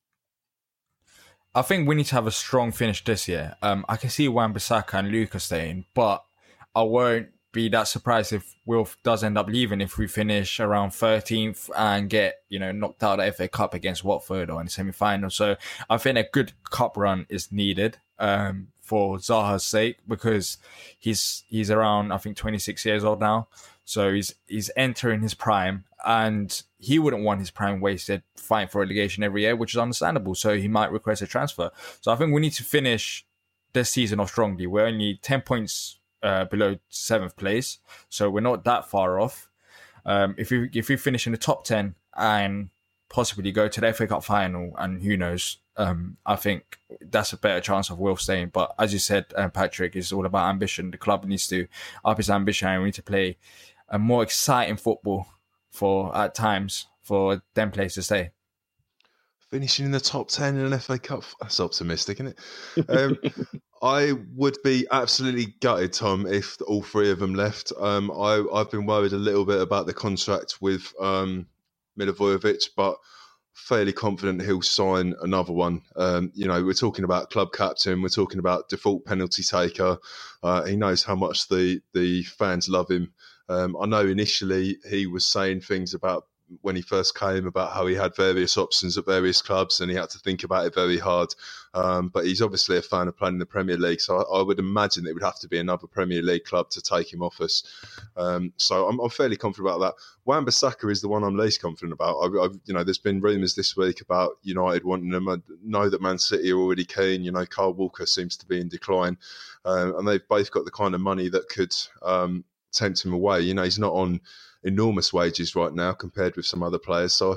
I think we need to have a strong finish this year. I can see Wan-Bissaka and Luka staying, but I won't be that surprised if Wilf does end up leaving if we finish around 13th and get, knocked out of the FA Cup against Watford or in the semi-final. So I think a good cup run is needed for Zaha's sake, because he's around, I think, 26 years old now. So he's entering his prime, and he wouldn't want his prime wasted fighting for relegation every year, which is understandable. So he might request a transfer. So I think we need to finish this season off strongly. We're only 10 points below 7th place, so we're not that far off. If we finish in the top 10 and possibly go to the FA Cup final, and who knows, I think that's a better chance of Wilf staying. But as you said, Patrick, it's all about ambition. The club needs to up its ambition, and we need to play a more exciting football at times for them players to stay. Finishing in the top 10 in an FA Cup, that's optimistic, isn't it? I would be absolutely gutted, Tom, if all three of them left. I've been worried a little bit about the contract with Milivojevic, but fairly confident he'll sign another one. We're talking about club captain, we're talking about default penalty taker. He knows how much the fans love him. I know initially he was saying things about when he first came about how he had various options at various clubs and he had to think about it very hard. But he's obviously a fan of playing in the Premier League, so I would imagine it would have to be another Premier League club to take him off us. So I'm fairly confident about that. Wan-Bissaka is the one I'm least confident about. There's been rumours this week about United wanting him. I know that Man City are already keen. Kyle Walker seems to be in decline, and they've both got the kind of money that could tempt him away. He's not on enormous wages right now compared with some other players, so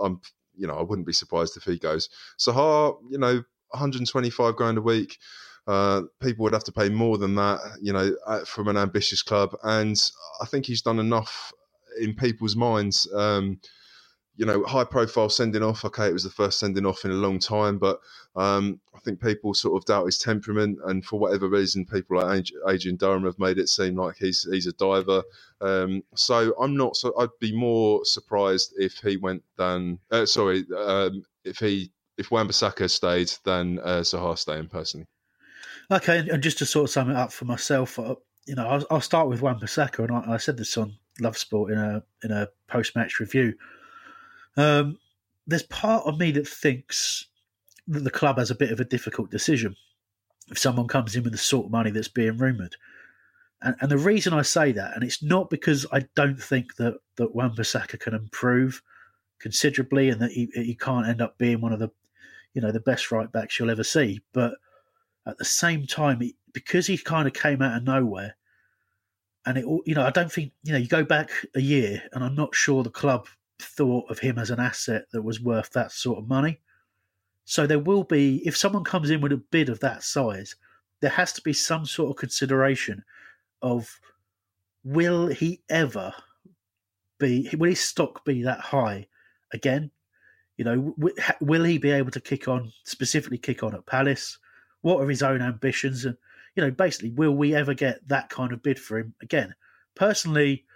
I wouldn't be surprised if he goes. Zaha, 125 grand a week. People would have to pay more than that, from an ambitious club, and I think he's done enough in people's minds. High profile sending off. Okay, it was the first sending off in a long time, but I think people sort of doubt his temperament, and for whatever reason, people like Adrian Durham have made it seem like he's a diver. So I'm not. So I'd be more surprised if he went than if Wan-Bissaka stayed than Zaha staying personally. Okay, and just to sort of sum it up for myself, I'll start with Wan-Bissaka, and I said this on Love Sport in a post-match review. There's part of me that thinks that the club has a bit of a difficult decision if someone comes in with the sort of money that's being rumoured. And the reason I say that, and it's not because I don't think that Wan-Bissaka can improve considerably and that he can't end up being one of the best right backs you'll ever see, but at the same time, because he kind of came out of nowhere, and I don't think, you go back a year, and I'm not sure the club thought of him as an asset that was worth that sort of money. So there will be, if someone comes in with a bid of that size, there has to be some sort of consideration of will his stock be that high again? Will he be able to specifically kick on at Palace? What are his own ambitions? And, basically, will we ever get that kind of bid for him again? Personally,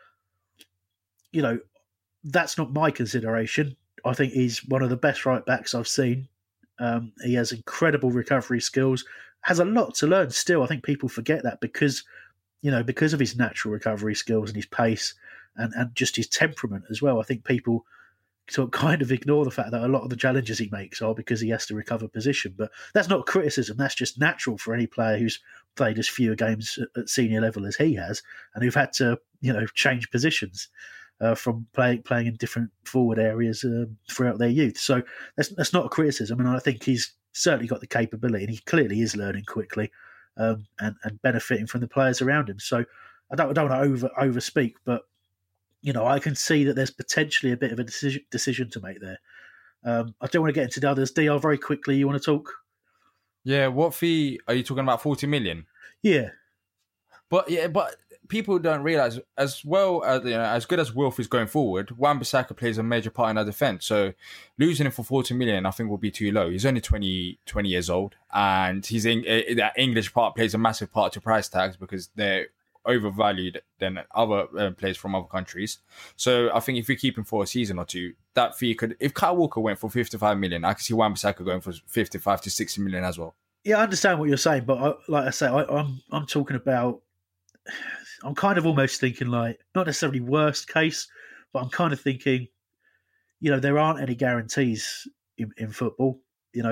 that's not my consideration. I think he's one of the best right backs I've seen He has incredible recovery skills, has a lot to learn still. I think people forget that because of his natural recovery skills and his pace and just his temperament as well. I think people sort of kind of ignore the fact that a lot of the challenges he makes are because he has to recover position. But that's not criticism. That's just natural for any player who's played as fewer games at senior level as he has and who've had to, change positions from playing in different forward areas throughout their youth. So that's not a criticism. And I think he's certainly got the capability, and he clearly is learning quickly and benefiting from the players around him. So I don't want to overspeak, but I can see that there's potentially a bit of a decision to make there. I don't want to get into the others. DR, very quickly, you want to talk? Yeah, what fee are you talking about? 40 million? Yeah. But people don't realise, as well as as good as Wilf is going forward, Wan-Bissaka plays a major part in our defence. So losing him for 40 million, I think, will be too low. He's only 20 years old, and that English part plays a massive part to price tags because they're overvalued than other players from other countries. So I think if we keep him for a season or two, that fee could, if Kyle Walker went for 55 million, I could see Wan-Bissaka going for 55 to 60 million as well. Yeah, I understand what you're saying, but like I say, I'm talking about, I'm kind of almost thinking like, not necessarily worst case, but I'm kind of thinking, there aren't any guarantees in football.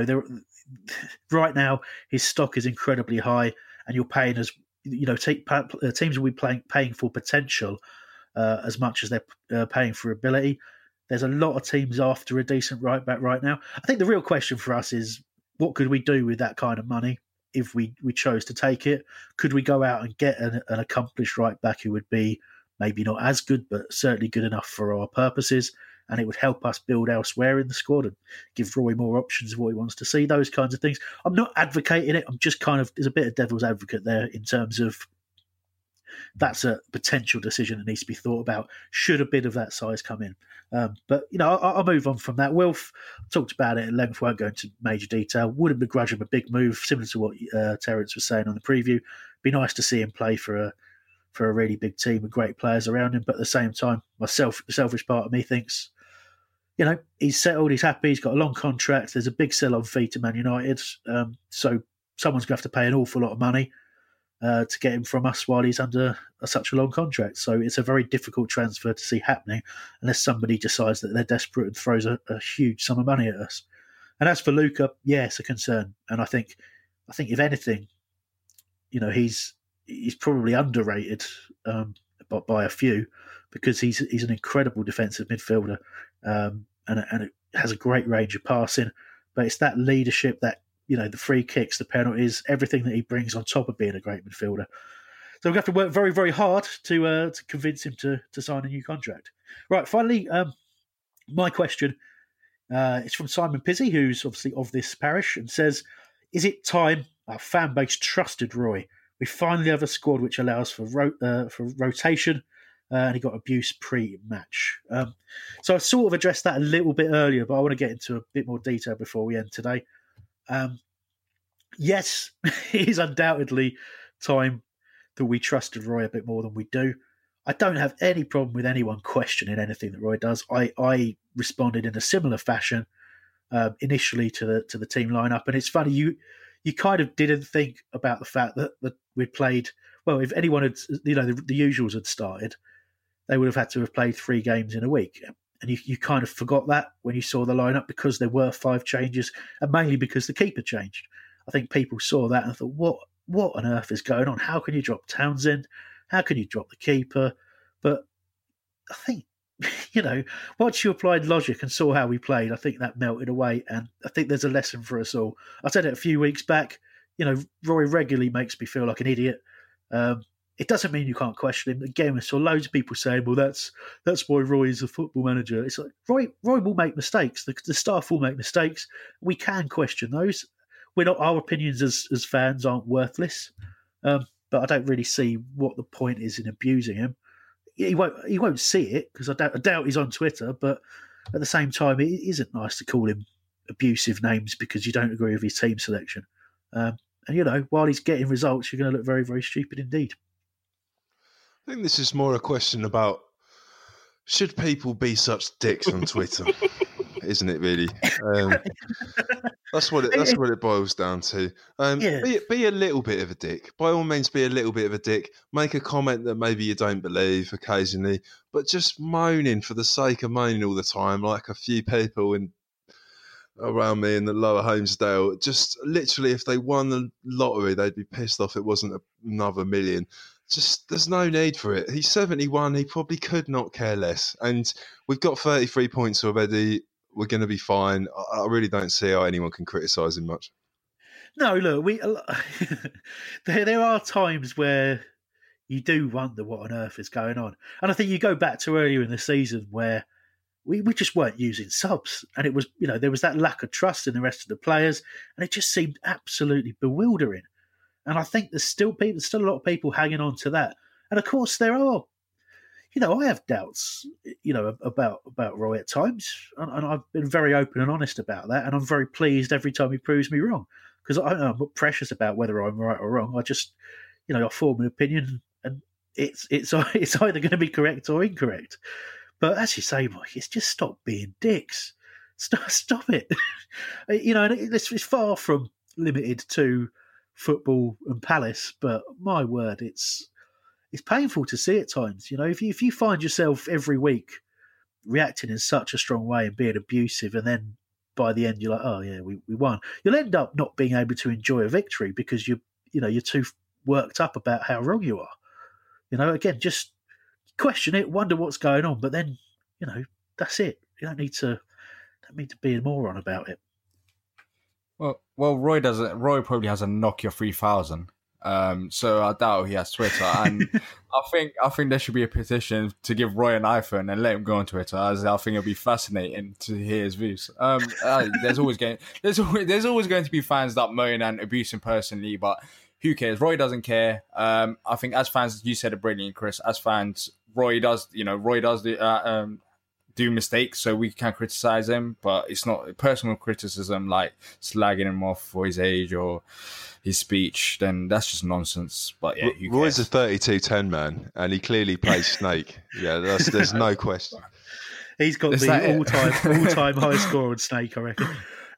Right now, his stock is incredibly high, and you're paying as teams will be paying for potential as much as they're paying for ability. There's a lot of teams after a decent right back right now. I think the real question for us is, what could we do with that kind of money if we chose to take it? Could we go out and get an accomplished right back who would be maybe not as good, but certainly good enough for our purposes, and it would help us build elsewhere in the squad and give Roy more options of what he wants to see, those kinds of things. I'm not advocating it. I'm just there's a bit of devil's advocate there in terms of that's a potential decision that needs to be thought about. Should a bid of that size come in? But, I'll move on from that. Wilf talked about it at length, won't go into major detail. Wouldn't begrudge him a big move, similar to what Terence was saying on the preview. Be nice to see him play for a really big team with great players around him. But at the same time, the selfish part of me thinks, he's settled, he's happy, he's got a long contract. There's a big sell-on fee to Man United. So someone's going to have to pay an awful lot of money to get him from us while he's under such a long contract. So it's a very difficult transfer to see happening unless somebody decides that they're desperate and throws a huge sum of money at us. And as for Luca, yeah, it's a concern. And I think if anything, he's probably underrated by a few, because he's an incredible defensive midfielder and it has a great range of passing. But it's that leadership, that the free kicks, the penalties, everything that he brings on top of being a great midfielder. So we're going to have to work very, very hard to convince him to sign a new contract. Right, finally, my question is from Simon Pizzi, who's obviously of this parish, and says, is it time our fan base trusted Roy? We finally have a squad which allows for rotation, and he got abuse pre-match. So I sort of addressed that a little bit earlier, but I want to get into a bit more detail before we end today. Yes, it is undoubtedly time that we trusted Roy a bit more than we do. I don't have any problem with anyone questioning anything that Roy does. I responded in a similar fashion initially to the team lineup, and it's funny, you kind of didn't think about the fact that we'd played, well, if anyone had, the usuals had started, they would have had to have played 3 games in a week. And you kind of forgot that when you saw the lineup, because there were 5 changes, and mainly because the keeper changed. I think people saw that and thought, what on earth is going on? How can you drop Townsend? How can you drop the keeper? But I think, once you applied logic and saw how we played, I think that melted away. And I think there's a lesson for us all. I said it a few weeks back, Roy regularly makes me feel like an idiot. It doesn't mean you can't question him. Again, we saw loads of people saying, well, that's why Roy is a football manager. It's like, Roy will make mistakes. The staff will make mistakes. We can question those. Our opinions as fans aren't worthless. But I don't really see what the point is in abusing him. He won't see it, because I doubt he's on Twitter, but at the same time, it isn't nice to call him abusive names because you don't agree with his team selection. And, while he's getting results, you're going to look very, very stupid indeed. I think this is more a question about, should people be such dicks on Twitter? isn't it? Really, that's what it boils down to. Be a little bit of a dick. By all means, be a little bit of a dick. Make a comment that maybe you don't believe occasionally, but just moaning for the sake of moaning all the time, like a few people around me in the Lower Holmesdale. Just literally, if they won the lottery, they'd be pissed off it wasn't another million. Just, there's no need for it. He's 71. He probably could not care less. And we've got 33 points already. We're going to be fine. I really don't see how anyone can criticise him much. No, look, there are times where you do wonder what on earth is going on. And I think you go back to earlier in the season where we just weren't using subs. And it was, there was that lack of trust in the rest of the players. And it just seemed absolutely bewildering. And I think there's still a lot of people hanging on to that. And of course, there are, I have doubts, about Roy at times. And I've been very open and honest about that. And I'm very pleased every time he proves me wrong. Because I'm not precious about whether I'm right or wrong. I just, I form an opinion and it's either going to be correct or incorrect. But as you say, Mike, it's just stop being dicks. Stop it. And it's far from limited to football and Palace, but my word, it's painful to see at times. If you find yourself every week reacting in such a strong way and being abusive, and then by the end you're like, oh yeah, we won, you'll end up not being able to enjoy a victory because you're too worked up about how wrong you are. Again, just question it, wonder what's going on, but then that's it. You don't need to be a moron about it. Well, Roy doesn't. Roy probably has a Nokia 3000, so I doubt he has Twitter. And I think there should be a petition to give Roy an iPhone and let him go on Twitter, as I think it'll be fascinating to hear his views. There's always going to be fans that moan and abuse him personally, but who cares? Roy doesn't care. I think as fans, you said it brilliant, Chris. As fans, Roy does do mistakes, so we can criticize him, but it's not personal criticism like slagging him off for his age or his speech. Then that's just nonsense. But yeah, Roy's a 32-10 man, and he clearly plays Snake. Yeah, there's no question. He's got the all-time high score on Snake, I reckon.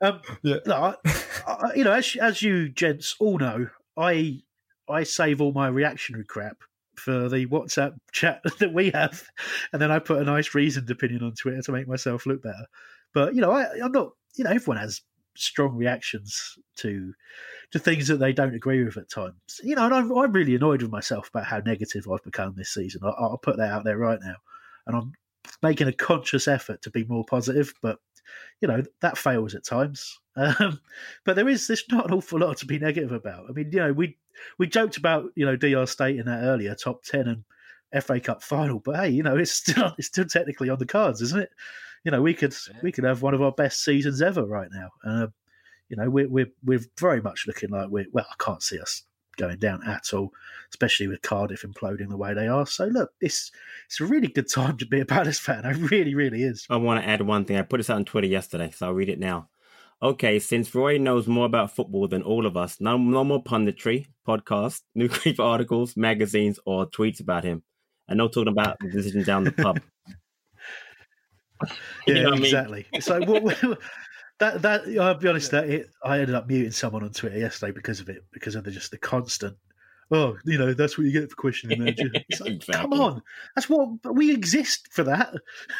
As you gents all know, I save all my reactionary crap for the WhatsApp chat that we have, and then I put a nice reasoned opinion on Twitter to make myself look better. But I'm not. Everyone has strong reactions to things that they don't agree with at times. And I'm really annoyed with myself about how negative I've become this season. I'll put that out there right now, and I'm making a conscious effort to be more positive. But that fails at times. But there's not an awful lot to be negative about. I mean, we joked about DR State in that earlier top 10 and FA Cup final, but hey, it's still technically on the cards, isn't it? We could have one of our best seasons ever right now. We're very much looking like I can't see us going down at all, especially with Cardiff imploding the way they are. So look, it's a really good time to be a Palace fan. It really, really is. I want to add one thing. I put this out on Twitter yesterday, so I'll read it now. Okay, since Roy knows more about football than all of us, no more punditry, podcasts, newspaper articles, magazines, or tweets about him. And no talking about the decision down the pub. Yeah, exactly. I mean? So that I'll be honest, I ended up muting someone on Twitter yesterday because of the constant. Oh, that's what you get for questioning that. It's like, exactly. Come on, that's what we exist for. That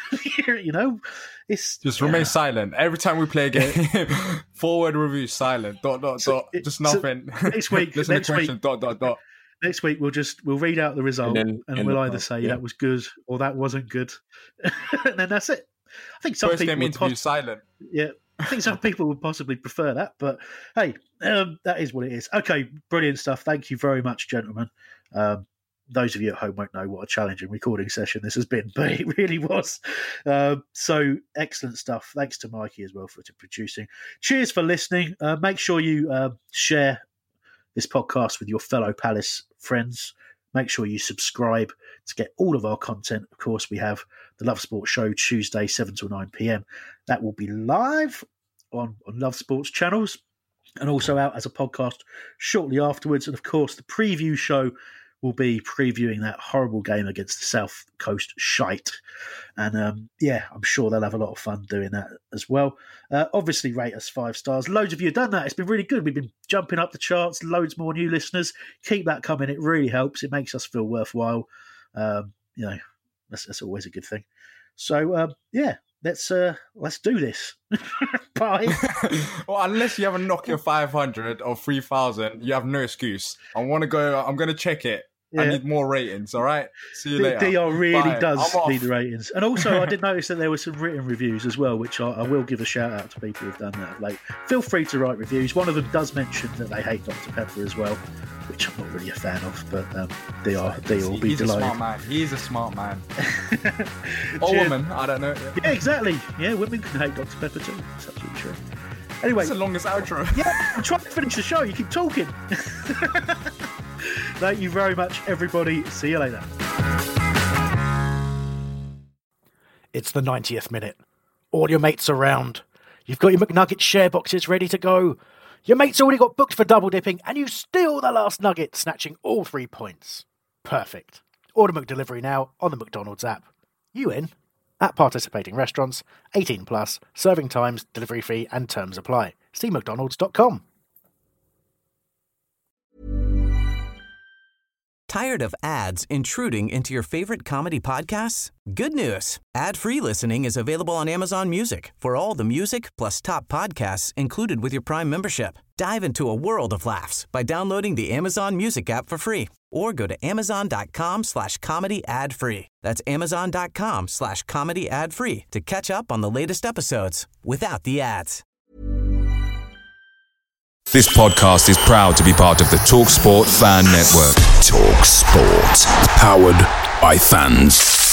it's just remain silent every time we play a game. Forward review silent. ... Just nothing. Next week, Next week we'll read out the result and we'll either say that was good or that wasn't good, and then that's it. I think some people would silent. Yeah. I think some people would possibly prefer that, but hey, that is what it is. Okay, brilliant stuff. Thank you very much, gentlemen. Those of you at home won't know what a challenging recording session this has been, but it really was. So excellent stuff. Thanks to Mikey as well for producing. Cheers for listening. Make sure you share this podcast with your fellow Palace friends. Make sure you subscribe to get all of our content. Of course, we have the Love Sports Show Tuesday, 7 till 9 p.m. That will be live on Love Sports channels and also out as a podcast shortly afterwards. And, of course, the preview show will be previewing that horrible game against the South Coast Shite. And I'm sure they'll have a lot of fun doing that as well. Obviously, rate us 5 stars. Loads of you have done that. It's been really good. We've been jumping up the charts, loads more new listeners. Keep that coming. It really helps. It makes us feel worthwhile. That's always a good thing. So, let's do this. Bye. Well, unless you have a Nokia 500 or 3000, you have no excuse. I'm going to check it. Yeah. I need more ratings, all right? See you later. DR really does need the ratings. And also, I did notice that there were some written reviews as well, which I will give a shout out to people who've done that. Like, feel free to write reviews. One of them does mention that they hate Dr. Pepper as well, which I'm not really a fan of, but DR will be delighted. He's a smart man. He's a smart man. Or woman, I don't know. Yeah, exactly. Yeah, women can hate Dr. Pepper too. That's absolutely true. Anyway. It's the longest outro. Yeah, I'm trying to finish the show. You keep talking. Thank you very much, everybody. See you later. It's the 90th minute. All your mates around. You've got your McNugget share boxes ready to go. Your mate's already got booked for double dipping, and you steal the last nugget, snatching all 3 points. Perfect. Order McDelivery now on the McDonald's app. You in? At participating restaurants, 18 plus, serving times, delivery fee, and terms apply. See mcdonalds.com. Tired of ads intruding into your favorite comedy podcasts? Good news. Ad-free listening is available on Amazon Music for all the music plus top podcasts included with your Prime membership. Dive into a world of laughs by downloading the Amazon Music app for free or go to amazon.com/comedy ad-free. That's amazon.com/comedy ad-free to catch up on the latest episodes without the ads. This podcast is proud to be part of the TalkSport Fan Network. TalkSport. Powered by fans.